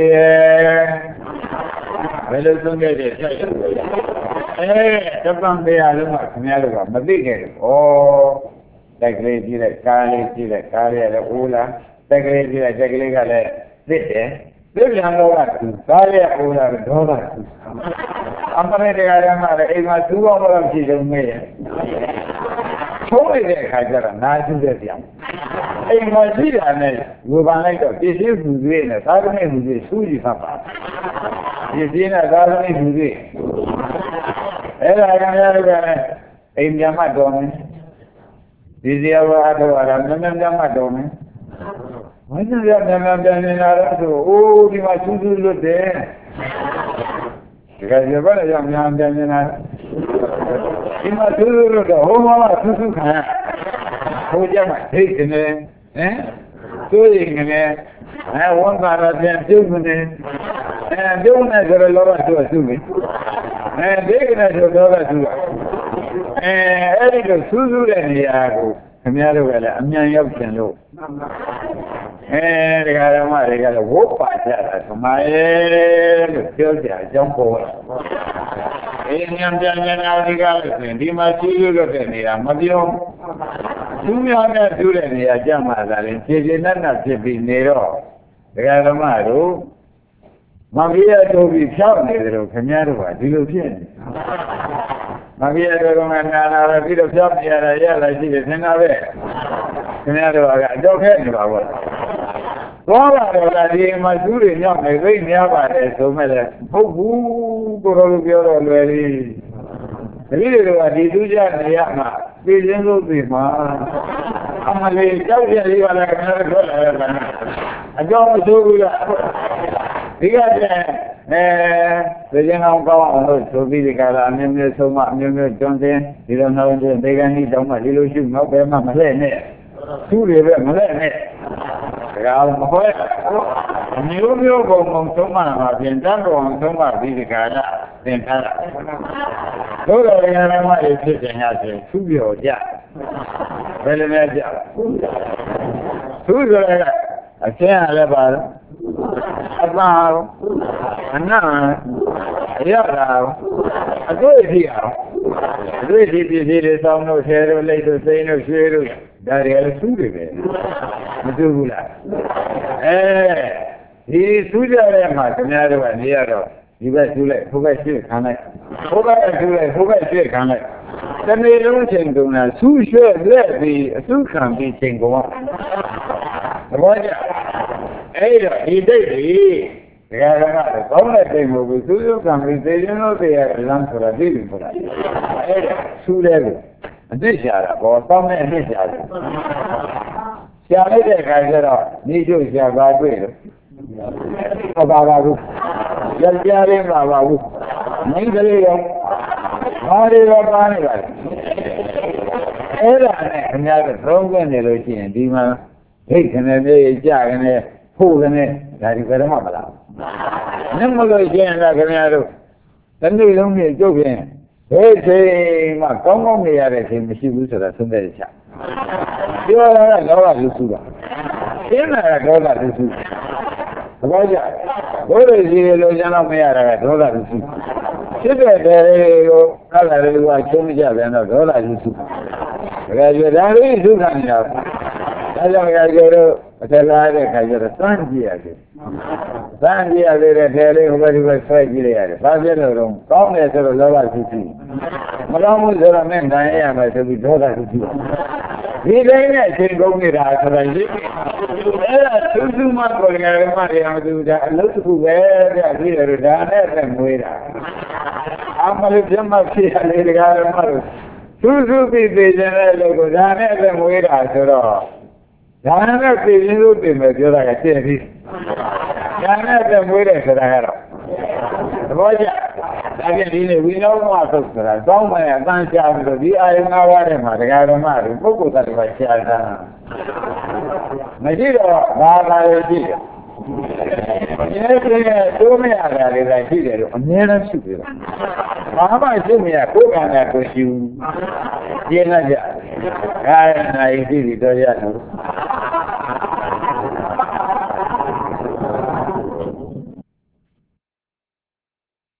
ဘယ်လိုဆုံးခဲ့တဲ့ဆက်ရအဲတပံတရားလုံးကခင်ဗျားတို့ကမသိခဲ့ဘူးဩတိုက်ကလေးကြည့်လိုက်ကားလေးကြည့်လိုက်ကားလေးလည်းအိုးလားတက်ကလေးကြည့်လိုက်တက်ကလေးကလည်းသိတယ်သိပြန်တော့ကသူကားရဲ့အိုးလားဒေါသအမှန်တရားရမှာလည်းအိမ်မှာသူ့ဘောတော့ကြည့်လို့မေးရဲ့ထိုးလိုက်တဲ့အခါကျတော့နားရှိတဲ့ပြန်အိမ်မှာရှိတာနဲ့ဝေဖန်လိုက်တော့ပြည့်စည်မှုတွေနဲ့သာသမီမှုတွေစူးကြည့်ဖတ်ပါပြည့်စည်နဲ့သာသမီမှုတွေအဲ့ဒါကလည်းအိမ်ပြန်မှတော်မယ်ဒီစရာဘာတော့ရမ်းမြန်မြန်မှတော်မယ်မင်းတို့ရမြန်မြန်ပြန်နေတာတော့အိုးဒီမှာစူးစူးလွတ်တယ်ဒီကနေ့ဘာလဲရမြန်ပြန်နေတာဒီမှာစူးစူးလွတ်တော့ဟိုမှာစူးစူးခံရဟိုကြမှာဒိတ်နေဟမ်စိုးရိမ်နေအဲဝန်ကာရပြန်ပြုတ်နေအဲပြုံးနေဆိုတော့လောဘသူ့စုပြီအဲဒိဋ္ဌိနဲ့ဆိုလောဘသူ့အဲအဲ့ဒီလိုစူးစူးတဲ့နေရာကိုခင်ဗျားတို့ကလည်းအမြန်ရောက်ကျင်လို့အဲဒီကဓမ္မတွေကလည်းဝုတ်ပါကြတာသမာရဲ့လို့ပြောကြအကြောင်းပေါ်လာအေးဉာဏ်ပြန်ဉာဏ်အားဒီကလည်းဆိုရင်ဒီမှာစူးစူးလို့တဲ့နေရာမပြောသူများနဲ့တူတဲ့နေရာကြမှာသာရင်ခြေခြေနက်နက်ဖြစ်ပြီးနေတော့ဒကာဓမ္မတို့မမီးရတို့ပြီးဖြောက်နေတယ်လို့ခင်ဗျားတို့ကဒီလိုဖြစ်နေမမီးရတို့ကနာနာပဲပြီးတော့ဖြောက်နေရတာရလာရှိတယ်သင်္ကာပဲခင်ဗျားတို့ကအတော့ခဲနေပါဘောသွားပါတော့လားဒီမှာသူတွေညောင်းနေသိများပါတယ်ဆိုမဲ့လည်းဟုတ်ဘူးကိုတော်လိုပြောတော့လွယ်ပြီတတိတွေကဒီသူကြနေရမှာပြည်ရင်းလို့ပြည်မှာအမလေးကြောက်ရလေးပါလားခင်ဗျားတို့ထွက်လာရတာအကြောင်းမဆိုးဘူးလားဒီကတည်းအဲသေခြင်းအောင်ကောင်းအောင်လို့ဆိုပြီးဒီကလာအမျိုးမျိုးဆုံးမအမျိုးမျိုးကျွန်းစင်းဒီလိုနှောင်းတဲ့ဒေဂန်ကြီးတောင်းမှဒီလိုရှိတော့ဘယ်မှမလဲနဲ့သူ့တွေပဲမလဲနဲ့ဒါကမဟုတ်အမျိုးမျိုးပုံပုံဆုံးမမှာပြင်တန်းတော်အောင်ဆုံးမပြီးဒီကလာသင်ထားတာတို့တော်ရဟန်းမတွေဖြစ်ခြင်းရဆိုသူ့ပြောကြဘယ်လိုလဲကြသူ့ဆိုရအရှင်းရလဲပါတော့အပါအနာရတာအတွေ့အထိအောင်အတွေ့အထိပြည်ပြည်တွေဆောင်းလို့ဆဲလို့လိတ်လို့စိမ့်လို့ရွှေလို့ဒါတွေလည်းသူ့တွေပဲမသူဘူးလားအဲဒီသူ့ကြတဲ့မှာခင်ဗျားတို့ကနေရတော့ဒီဘက်သူ့လိုက်ဟိုဘက်ရွှေ့ခံလိုက်ဟိုဘက်သူ့လိုက်ဟိုဘက်ရွှေ့ခံလိုက်တနေ့လုံးချိန်ကုန်တာသူ့ရွှေ့လက်ပြီးအစုခံပြီးချိန်ကုန်အောင်သဘောကျအဲ့တော့ဒီဒိဋ္ဌိဒကာရကကောင်းတဲ့တိတ်မဟုတ်ဘူးသူရုပ်ကံပြီးသေခြင်းလို့သိရလမ်းဆိုတာသိပြီဆိုတာအဲ့ဒါဆူလဲကိုအသိရှာတာဘောတောင်းတဲ့အသိရှာတယ်ရှာလိုက်တဲ့အခါကျတော့နေချုပ်ရှာပါတွေ့လို့မပါပါဘူးယောက်ျားလေးမပါပါဘူးမိန်းကလေးရောဘာတွေတော့ပါနေပါလဲအဲ့ဒါနဲ့ခင်ဗျားတို့သုံးခွင့်နေလို့ရှိရင်ဒီမှာဒိဋ္ဌိနဲ့မြေကြကနေဖို့ကနေဒါဒီဘယ်တော့မှမလားနမလို့ရှိရင်လည်းခင်ဗျားတို့တနေ့လုံးပြကျုပ်ဖြင့်ဘယ်ချိန်မှကောင်းကောင်းနေရတဲ့ချိန်မရှိဘူးဆိုတာသုံးတဲ့ချက်ပြောရတာလောဘလူစုတာရှင်းတာကဒေါသလူစုသဘောကျဘိုးတွေစီလိုချင်တော့မရတာကဒေါသလူစုဖြစ်တဲ့တွေကိုအဲ့ဒါတွေကချုံးကြပြန်တော့ဒေါသလူစုဒါကြွဒါလေးစုခံနေတာဒါကြောင့်ကြကြတော့အထက်လာတဲ့ခါကျတော့စမ်းကြည့်ရတယ်စမ်းကြည့်ရသေးတဲ့ထဲလေးဟိုဘက်ဒီဘက်ဆွဲကြည့်လိုက်ရတယ်ဘာဖြစ်လို့တော့ကောင်းတယ်ဆိုတော့လောဘစုစုမကောင်းဘူးဆိုတော့မင်းနိုင်ရမယ်ဆိုပြီးဒေါသစုစုဒီတိုင်းနဲ့အချိန်ကုန်နေတာဆိုတော့ဒီအဲ့ဒါသူစုမှကိုယ်ငယ်မှတွေအောင်သူဒါအလုပ်တစ်ခုပဲပြပြီးတယ်ဒါနဲ့ပဲမွေးတာအမလို့ပြမဖြစ်ရလေတကားမှလို့သူစုပြီးသေးတယ်လို့ကိုဒါနဲ့ပဲမွေးတာဆိုတော့ဒါနဲ့ပြည်ရင်းလို့ပြင်မယ်ပြောတာကသိပြီဒါနဲ့ပဲမွေးတယ်ဆိုတာကတော့သဘောကျဒါပြန်ဒီနေ့ဝိနောမသုတ်ဆိုတာကောင်းမယ်အတန်းရှာပြီးတော့ဒီအာယနာဝါတဲ့မှာတရားဓမ္မတွေပုဂ္ဂိုလ်သတ္တဝါရှာတာမရှိတော့ဘာသာရေးရှိတယ်ဒီနေ့ကတိုးမရတာတွေလည်းရှိတယ်လို့အများအားရှိတယ်ဘာမှရှိမရကိုယ်ကံနဲ့ကိုရှိဘူးကျင်းလိုက်ကြဒါနိုင်ရှိပြီတော့ရတယ်